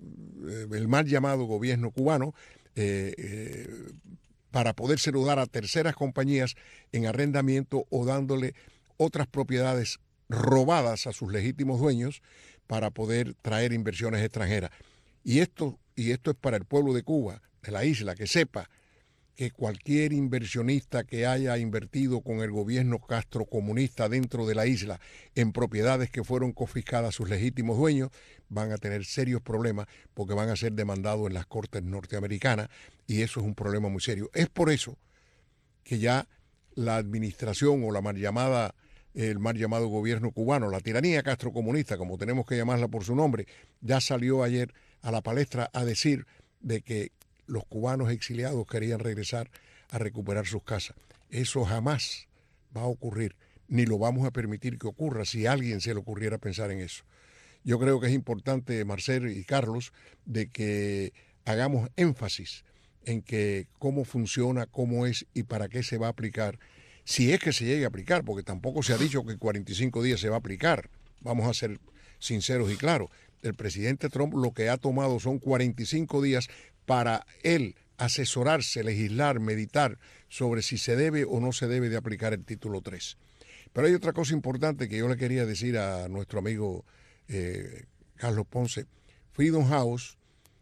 eh, el mal llamado gobierno cubano, eh, eh, para podérselo dar a terceras compañías en arrendamiento o dándole otras propiedades robadas a sus legítimos dueños para poder traer inversiones extranjeras. Y esto, y esto es para el pueblo de Cuba, de la isla, que sepa que cualquier inversionista que haya invertido con el gobierno castrocomunista dentro de la isla en propiedades que fueron confiscadas a sus legítimos dueños van a tener serios problemas porque van a ser demandados en las cortes norteamericanas y eso es un problema muy serio. Es por eso que ya la administración o la mal llamada el mal llamado gobierno cubano, la tiranía castrocomunista, como tenemos que llamarla por su nombre, ya salió ayer a la palestra a decir de que los cubanos exiliados querían regresar a recuperar sus casas. Eso jamás va a ocurrir, ni lo vamos a permitir que ocurra si a alguien se le ocurriera pensar en eso. Yo creo que es importante, Marcel y Carlos, de que hagamos énfasis en que cómo funciona, cómo es y para qué se va a aplicar, si es que se llegue a aplicar, porque tampoco se ha dicho que en cuarenta y cinco días se va a aplicar. Vamos a ser sinceros y claros. El presidente Trump lo que ha tomado son cuarenta y cinco días para él asesorarse, legislar, meditar sobre si se debe o no se debe de aplicar el título tres. Pero hay otra cosa importante que yo le quería decir a nuestro amigo eh, Carlos Ponce. Freedom House,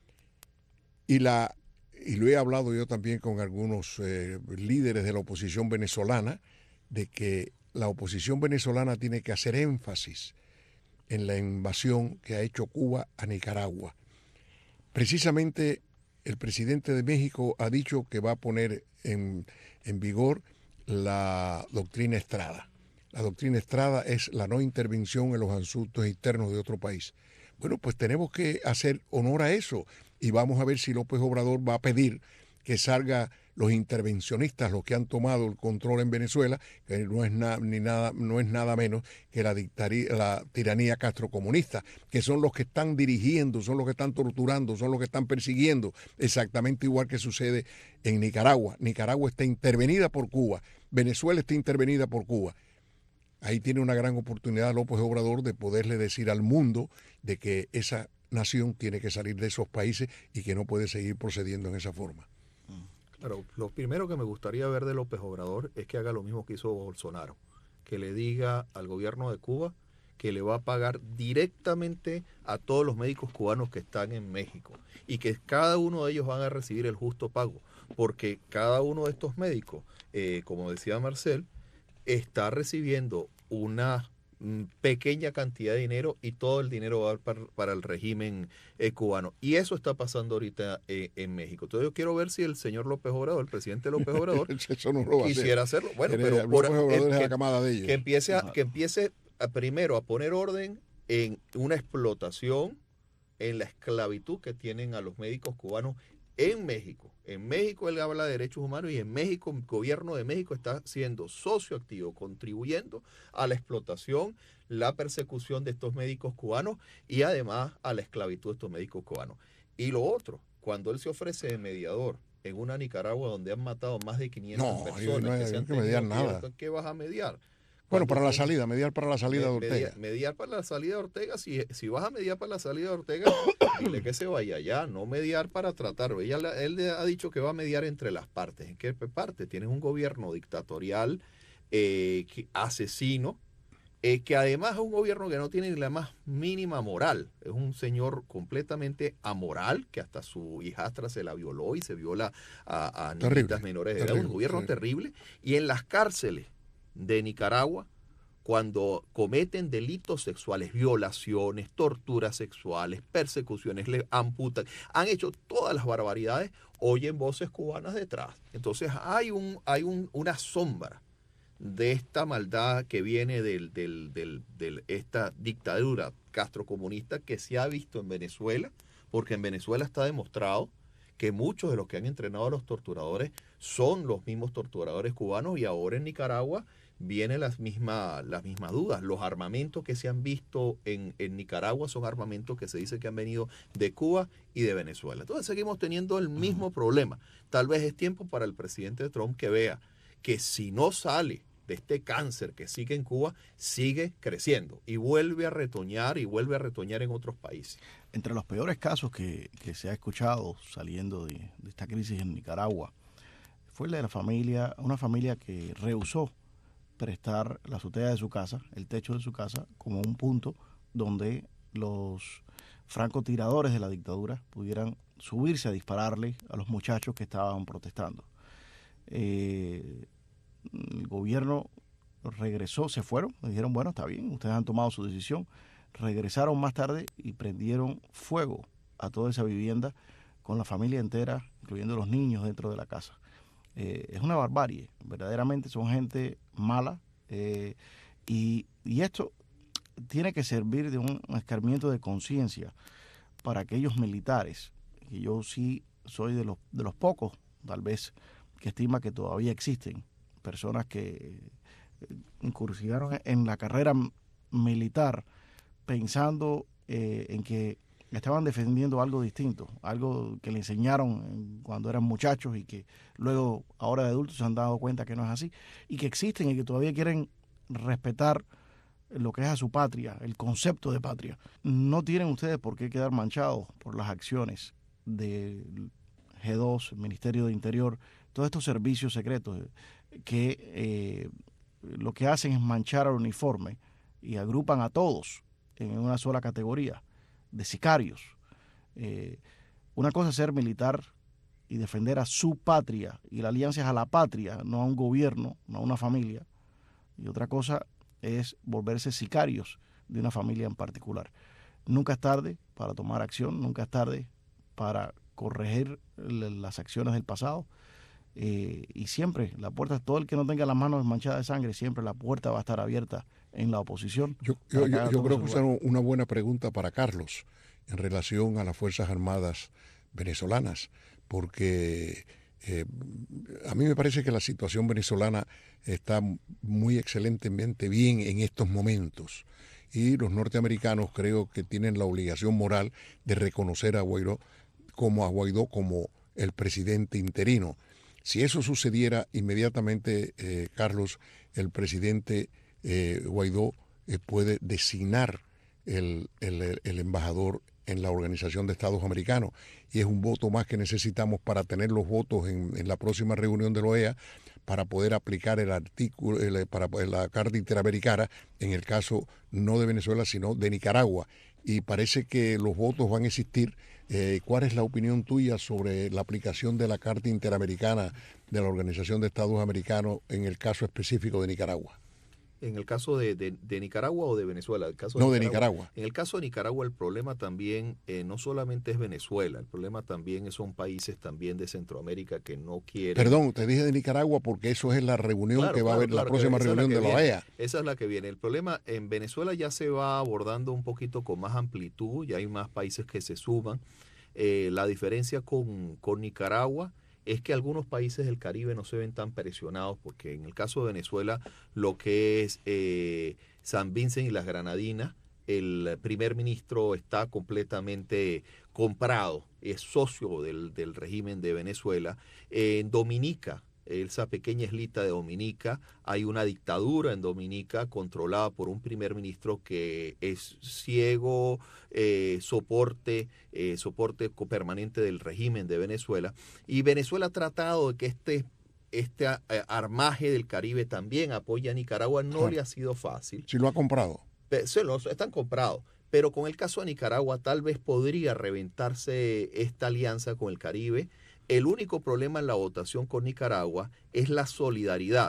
y, la, y lo he hablado yo también con algunos eh, líderes de la oposición venezolana, de que la oposición venezolana tiene que hacer énfasis en la invasión que ha hecho Cuba a Nicaragua. Precisamente el presidente de México ha dicho que va a poner en, en vigor la doctrina Estrada. La doctrina Estrada es la no intervención en los asuntos internos de otro país. Bueno, pues tenemos que hacer honor a eso y vamos a ver si López Obrador va a pedir que salgan los intervencionistas, los que han tomado el control en Venezuela, que no es, na, ni nada, no es nada menos que la, dictaría, la tiranía castrocomunista, que son los que están dirigiendo, son los que están torturando, son los que están persiguiendo, exactamente igual que sucede en Nicaragua. Nicaragua está intervenida por Cuba, Venezuela está intervenida por Cuba. Ahí tiene una gran oportunidad López Obrador de poderle decir al mundo de que esa nación tiene que salir de esos países y que no puede seguir procediendo en esa forma. Claro, lo primero que me gustaría ver de López Obrador es que haga lo mismo que hizo Bolsonaro, que le diga al gobierno de Cuba que le va a pagar directamente a todos los médicos cubanos que están en México y que cada uno de ellos van a recibir el justo pago, porque cada uno de estos médicos, eh, como decía Marcel, está recibiendo una pequeña cantidad de dinero y todo el dinero va para, para el régimen eh, cubano. Y eso está pasando ahorita eh, en México. Entonces yo quiero ver si el señor López Obrador, el presidente López Obrador, eso no lo va quisiera a hacer. hacerlo. Bueno, Eres, pero por, López Obrador el, es que, la camada de ellos. Que empiece, a, que empiece a, primero a poner orden en una explotación, en la esclavitud que tienen a los médicos cubanos en México. En México él habla de derechos humanos y en México el gobierno de México está siendo socio activo, contribuyendo a la explotación, la persecución de estos médicos cubanos y además a la esclavitud de estos médicos cubanos. Y lo otro, cuando él se ofrece de mediador en una Nicaragua donde han matado más de quinientas no, personas, no hay, que se han que mediar nada. ¿Qué vas a mediar? Bueno, para la salida, mediar para la salida de Ortega. Mediar, mediar para la salida de Ortega, si, si vas a mediar para la salida de Ortega, dile que se vaya allá, no mediar para tratar. Ella, él ha dicho que va a mediar entre las partes. ¿En qué parte? Tienes un gobierno dictatorial, eh, que, asesino, eh, que además es un gobierno que no tiene ni la más mínima moral. Es un señor completamente amoral, que hasta su hijastra se la violó y se viola a, a niñitas menores de edad. Un gobierno terrible. terrible. Y en las cárceles de Nicaragua cuando cometen delitos sexuales, violaciones, torturas sexuales, persecuciones, le amputan, han hecho todas las barbaridades, oyen voces cubanas detrás. Entonces hay, un, hay un, una sombra de esta maldad que viene de del, del, del, esta dictadura castrocomunista que se ha visto en Venezuela, porque en Venezuela está demostrado que muchos de los que han entrenado a los torturadores son los mismos torturadores cubanos, y ahora en Nicaragua vienen las mismas las mismas dudas. Los armamentos que se han visto en, en Nicaragua son armamentos que se dice que han venido de Cuba y de Venezuela. Entonces seguimos teniendo el mismo problema. Tal vez es tiempo para el presidente Trump que vea que si no sale de este cáncer que sigue en Cuba, sigue creciendo y vuelve a retoñar y vuelve a retoñar en otros países. Entre los peores casos que, que se ha escuchado saliendo de, de esta crisis en Nicaragua fue el de la familia, una familia que rehusó prestar la azotea de su casa, el techo de su casa, como un punto donde los francotiradores de la dictadura pudieran subirse a dispararle a los muchachos que estaban protestando. Eh, el gobierno regresó, se fueron, me dijeron, bueno, está bien, ustedes han tomado su decisión. Regresaron más tarde y prendieron fuego a toda esa vivienda con la familia entera, incluyendo los niños dentro de la casa. Eh, es una barbarie, verdaderamente son gente mala, eh, y, y esto tiene que servir de un escarmiento de conciencia para aquellos militares, que yo sí soy de los, de los pocos, tal vez, que estima que todavía existen personas que incursionaron en la carrera militar pensando eh, en que estaban defendiendo algo distinto, algo que le enseñaron cuando eran muchachos y que luego, ahora de adultos, se han dado cuenta que no es así, y que existen y que todavía quieren respetar lo que es a su patria, el concepto de patria. No tienen ustedes por qué quedar manchados por las acciones del G dos, el Ministerio de Interior, todos estos servicios secretos que eh, lo que hacen es manchar al uniforme y agrupan a todos en una sola categoría de sicarios. Eh, una cosa es ser militar y defender a su patria, y la alianza es a la patria, no a un gobierno, no a una familia, y otra cosa es volverse sicarios de una familia en particular. Nunca es tarde para tomar acción, nunca es tarde para corregir las acciones del pasado, eh, y siempre la puerta, todo el que no tenga las manos manchadas de sangre, siempre la puerta va a estar abierta en la oposición. Yo, yo, yo, yo creo que es una buena pregunta para Carlos en relación a las Fuerzas Armadas venezolanas, porque eh, a mí me parece que la situación venezolana está muy excelentemente bien en estos momentos, y los norteamericanos creo que tienen la obligación moral de reconocer a Guaidó como a Guaidó como el presidente interino. Si eso sucediera inmediatamente, eh, Carlos, el presidente eh, Guaidó eh, puede designar el, el, el embajador en la Organización de Estados Americanos, y es un voto más que necesitamos para tener los votos en, en la próxima reunión de la O E A para poder aplicar el artículo, el, para la Carta Interamericana en el caso no de Venezuela sino de Nicaragua, y parece que los votos van a existir. Eh, ¿Cuál es la opinión tuya sobre la aplicación de la Carta Interamericana de la Organización de Estados Americanos en el caso específico de Nicaragua? En el caso de, de, de Nicaragua o de Venezuela. El caso no, de Nicaragua. de Nicaragua. En el caso de Nicaragua el problema también eh, no solamente es Venezuela, el problema también son países también de Centroamérica que no quieren... Perdón, te dije de Nicaragua porque eso es la reunión claro, que va claro, a haber, claro, la próxima reunión la de la viene, O E A. Esa es la que viene. El problema en Venezuela ya se va abordando un poquito con más amplitud, ya hay más países que se suman. Eh, la diferencia con, con Nicaragua es que algunos países del Caribe no se ven tan presionados, porque en el caso de Venezuela, lo que es eh, San Vincent y las Granadinas, el primer ministro está completamente comprado, es socio del, del régimen de Venezuela. Eh, en Dominica, esa pequeña islita de Dominica, hay una dictadura en Dominica controlada por un primer ministro que es ciego, eh, soporte, eh, soporte permanente del régimen de Venezuela. Y Venezuela ha tratado de que este, este eh, armaje del Caribe también apoye a Nicaragua. No claro. le ha sido fácil. ¿Sí lo ha comprado? Pero, se lo, están comprados. Pero con el caso de Nicaragua tal vez podría reventarse esta alianza con el Caribe. El único problema en la votación con Nicaragua es la solidaridad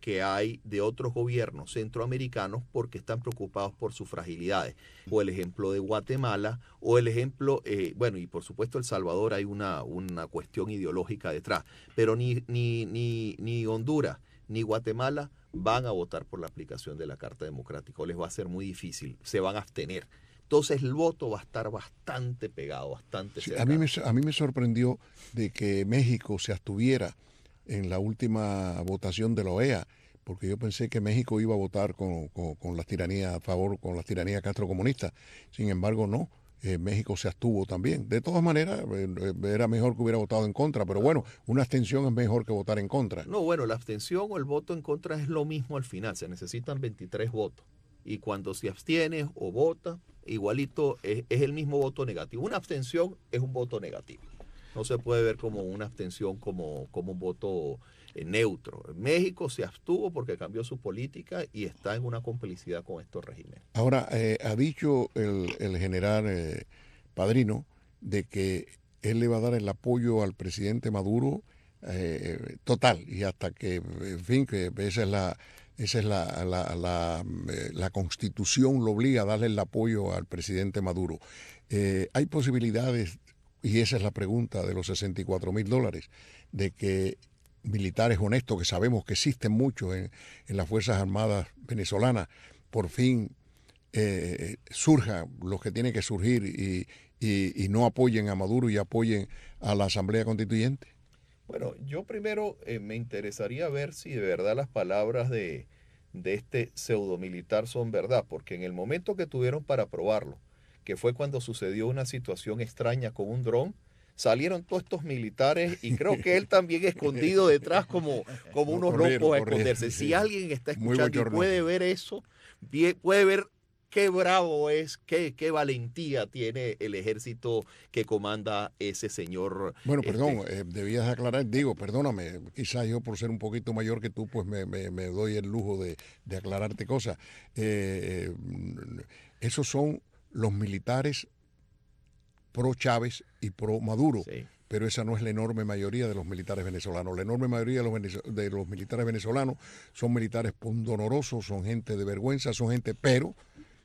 que hay de otros gobiernos centroamericanos porque están preocupados por sus fragilidades. O el ejemplo de Guatemala, o el ejemplo, eh, bueno, y por supuesto El Salvador hay una, una cuestión ideológica detrás, pero ni, ni, ni, ni Honduras ni Guatemala van a votar por la aplicación de la Carta Democrática, o les va a ser muy difícil, se van a abstener. Entonces el voto va a estar bastante pegado, bastante sí, cercano. A mí, me, a mí me sorprendió de que México se abstuviera en la última votación de la O E A, porque yo pensé que México iba a votar con, con, con las tiranías a favor, con las tiranías castrocomunistas. Sin embargo, no. Eh, México se abstuvo también. De todas maneras, eh, era mejor que hubiera votado en contra, pero bueno, una abstención es mejor que votar en contra. No, bueno, la abstención o el voto en contra es lo mismo al final, se necesitan veintitrés votos. Y cuando se abstiene o vota, igualito es, es el mismo voto negativo. Una abstención es un voto negativo. No se puede ver como una abstención como, como un voto eh, neutro. México se abstuvo porque cambió su política y está en una complicidad con estos regímenes. Ahora, eh, ha dicho el, el general eh, Padrino de que él le va a dar el apoyo al presidente Maduro eh, total y hasta que, en fin, que esa es la... Esa es la, la, la, la Constitución, lo obliga a darle el apoyo al presidente Maduro. Eh, hay posibilidades, y esa es la pregunta de los sesenta y cuatro mil dólares, de que militares honestos, que sabemos que existen muchos en, en las Fuerzas Armadas venezolanas, por fin eh, surjan los que tienen que surgir y, y, y no apoyen a Maduro y apoyen a la Asamblea Constituyente. Bueno, yo primero eh, me interesaría ver si de verdad las palabras de, de este pseudomilitar son verdad, porque en el momento que tuvieron para probarlo, que fue cuando sucedió una situación extraña con un dron, salieron todos estos militares y creo que él también escondido detrás como, como unos locos a esconderse. Si alguien está escuchando y puede ver eso, puede ver qué bravo es, qué, qué valentía tiene el ejército que comanda ese señor. Bueno, perdón, este... eh, debías aclarar, digo, perdóname, quizás yo por ser un poquito mayor que tú, pues me, me, me doy el lujo de, de aclararte cosas. Eh, eh, esos son los militares pro Chávez y pro Maduro. Sí. Pero esa no es la enorme mayoría de los militares venezolanos. La enorme mayoría de los, venez de los militares venezolanos son militares pundonorosos, son gente de vergüenza, son gente, pero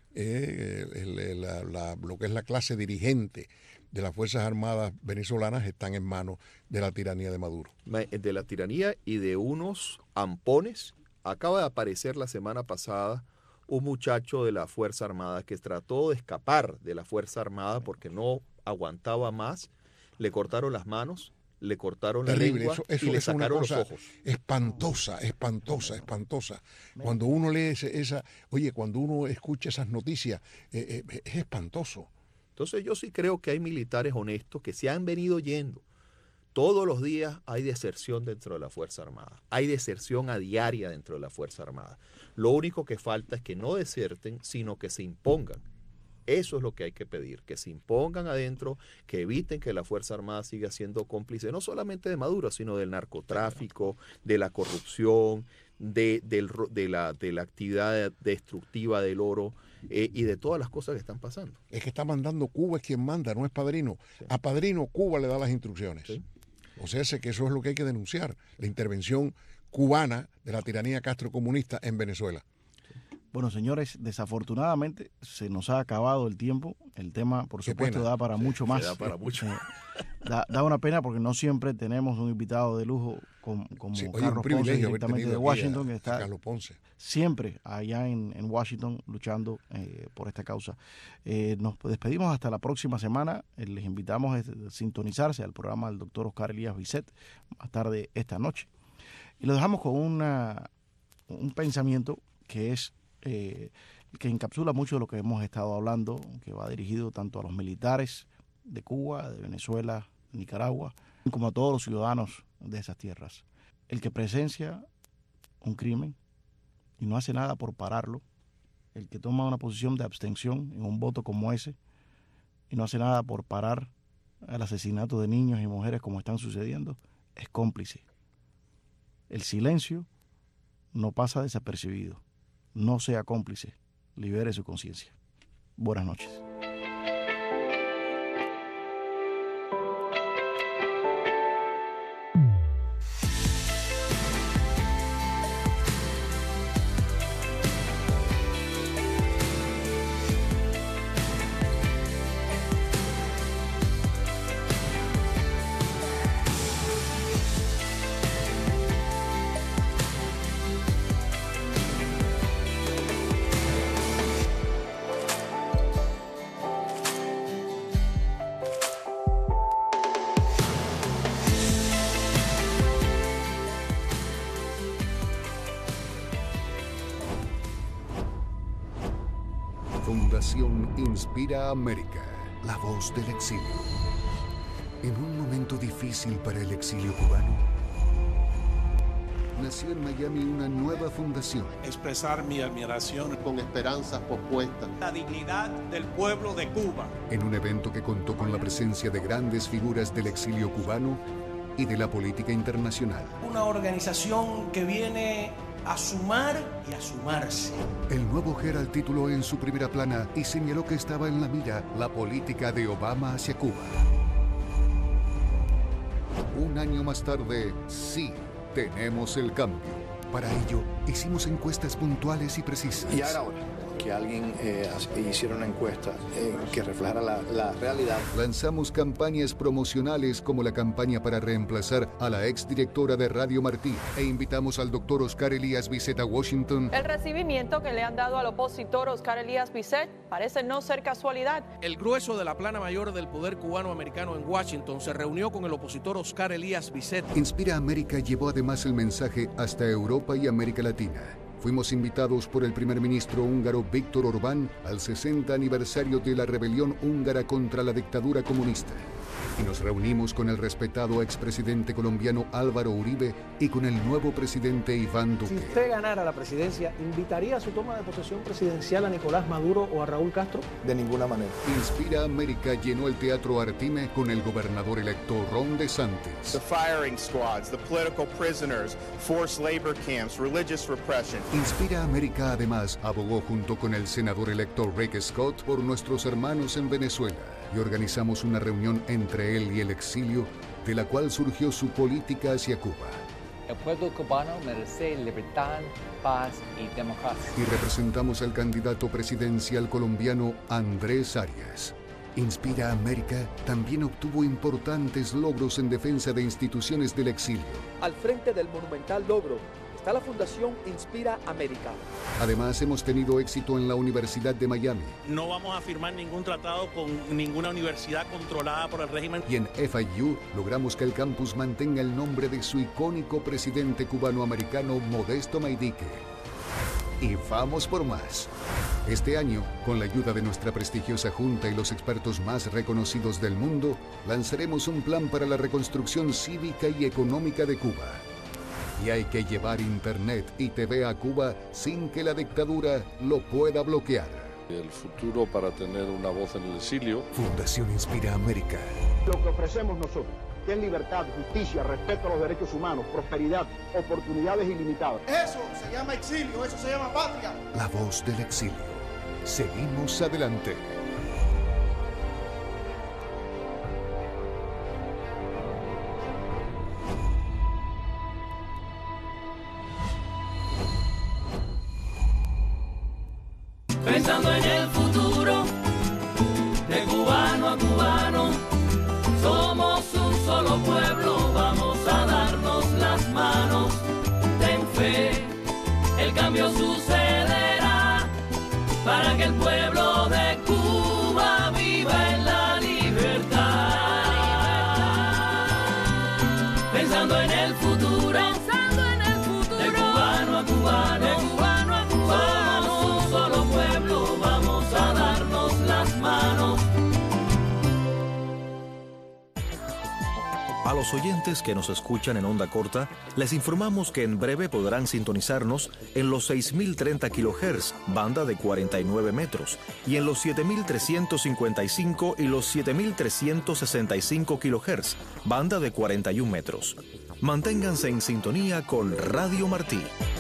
eh, el, el, la, la, lo que es la clase dirigente de las Fuerzas Armadas venezolanas están en manos de la tiranía de Maduro. De la tiranía y de unos ampones. Acaba de aparecer la semana pasada un muchacho de la Fuerza Armada que trató de escapar de la Fuerza Armada porque no aguantaba más. Le cortaron las manos, le cortaron Terrible, la lengua eso, eso, y le eso sacaron es una los cosa ojos. Espantosa, espantosa, espantosa. Cuando uno lee ese, esa, oye, cuando uno escucha esas noticias, eh, eh, es espantoso. Entonces yo sí creo que hay militares honestos que se han venido yendo. Todos los días hay deserción dentro de la Fuerza Armada. Hay deserción a diaria dentro de la Fuerza Armada. Lo único que falta es que no deserten, sino que se impongan. Eso es lo que hay que pedir, que se impongan adentro, que eviten que la Fuerza Armada siga siendo cómplice, no solamente de Maduro, sino del narcotráfico, de la corrupción, de, del, de, la, de la actividad destructiva del oro eh, y de todas las cosas que están pasando. Es que está mandando Cuba, es quien manda, no es Padrino. Sí. A Padrino Cuba le da las instrucciones. Sí. O sea, sé que eso es lo que hay que denunciar, la intervención cubana de la tiranía castrocomunista en Venezuela. Bueno, señores, desafortunadamente se nos ha acabado el tiempo. El tema, por Qué supuesto, pena. da para Sí, mucho más. Da para mucho. Eh, da, da una pena porque no siempre tenemos un invitado de lujo como, como Sí, oye, Carlos un privilegio Ponce, haber directamente de tenido Washington, aquí a, que está a Carlos Ponce. siempre allá en, en Washington luchando eh, por esta causa. Eh, nos despedimos hasta la próxima semana. Eh, les invitamos a sintonizarse al programa del doctor Oscar Elías Bisset más tarde esta noche. Y lo dejamos con una, un pensamiento que es... Eh, que encapsula mucho de lo que hemos estado hablando, que va dirigido tanto a los militares de Cuba, de Venezuela, de Nicaragua, como a todos los ciudadanos de esas tierras. El que presencia un crimen y no hace nada por pararlo, el que toma una posición de abstención en un voto como ese y no hace nada por parar el asesinato de niños y mujeres como están sucediendo, es cómplice. El silencio no pasa desapercibido. No sea cómplice. Libere su conciencia. Buenas noches. Fundación Inspira América, la voz del exilio. En un momento difícil para el exilio cubano, nació en Miami una nueva fundación. Expresar mi admiración con esperanzas pospuestas. La dignidad del pueblo de Cuba. En un evento que contó con la presencia de grandes figuras del exilio cubano y de la política internacional. Una organización que viene a sumar y a sumarse. El nuevo Herald tituló en su primera plana y señaló que estaba en la mira la política de Obama hacia Cuba. Un año más tarde, sí, tenemos el cambio. Para ello, hicimos encuestas puntuales y precisas. Y ahora, que alguien eh, hiciera una encuesta eh, que reflejara la, la realidad. Lanzamos campañas promocionales como la campaña para reemplazar a la exdirectora de Radio Martí e invitamos al doctor Oscar Elías Bisset a Washington. El recibimiento que le han dado al opositor Oscar Elías Bisset parece no ser casualidad. El grueso de la plana mayor del poder cubano-americano en Washington se reunió con el opositor Oscar Elías Bisset. Inspira América llevó además el mensaje hasta Europa y América Latina. Fuimos invitados por el primer ministro húngaro Víctor Orbán al sesenta aniversario de la rebelión húngara contra la dictadura comunista. Y nos reunimos con el respetado expresidente colombiano Álvaro Uribe y con el nuevo presidente Iván Duque. Si usted ganara la presidencia, ¿invitaría a su toma de posesión presidencial a Nicolás Maduro o a Raúl Castro? De ninguna manera. Inspira América llenó el Teatro Artime con el gobernador electo Ron DeSantis. The firing squads, the political prisoners, forced labor camps, religious repression. Inspira América además abogó junto con el senador electo Rick Scott por nuestros hermanos en Venezuela y organizamos una reunión entre él y el exilio, de la cual surgió su política hacia Cuba. El pueblo cubano merece libertad, paz y democracia. Y representamos al candidato presidencial colombiano Andrés Arias. Inspira América también obtuvo importantes logros en defensa de instituciones del exilio. Al frente del monumental logro está la Fundación Inspira América. Además, hemos tenido éxito en la Universidad de Miami. No vamos a firmar ningún tratado con ninguna universidad controlada por el régimen. Y en F I U logramos que el campus mantenga el nombre de su icónico presidente cubanoamericano Modesto Maidique. Y vamos por más. Este año, con la ayuda de nuestra prestigiosa Junta y los expertos más reconocidos del mundo, lanzaremos un plan para la reconstrucción cívica y económica de Cuba. Y hay que llevar Internet y T V a Cuba sin que la dictadura lo pueda bloquear. El futuro para tener una voz en el exilio. Fundación Inspira América. Lo que ofrecemos nosotros, que es libertad, justicia, respeto a los derechos humanos, prosperidad, oportunidades ilimitadas. Eso se llama exilio, eso se llama patria. La voz del exilio. Seguimos adelante. Pensando en el futuro, de cubano a cubano, somos un solo pueblo, vamos a darnos las manos. Ten fe, el cambio sucederá, para que el pueblo de Cuba viva en la libertad. Pensando en el futuro, pensando en el futuro, de cubano a cubano, de cubano a cubano, somos un solo pueblo, vamos a darnos las manos. A los oyentes que nos escuchan en onda corta, les informamos que en breve podrán sintonizarnos en los seis mil treinta kilohertz, banda de cuarenta y nueve metros, y en los siete mil trescientos cincuenta y cinco y los siete mil trescientos sesenta y cinco kilohertz, banda de cuarenta y un metros. Manténganse en sintonía con Radio Martí.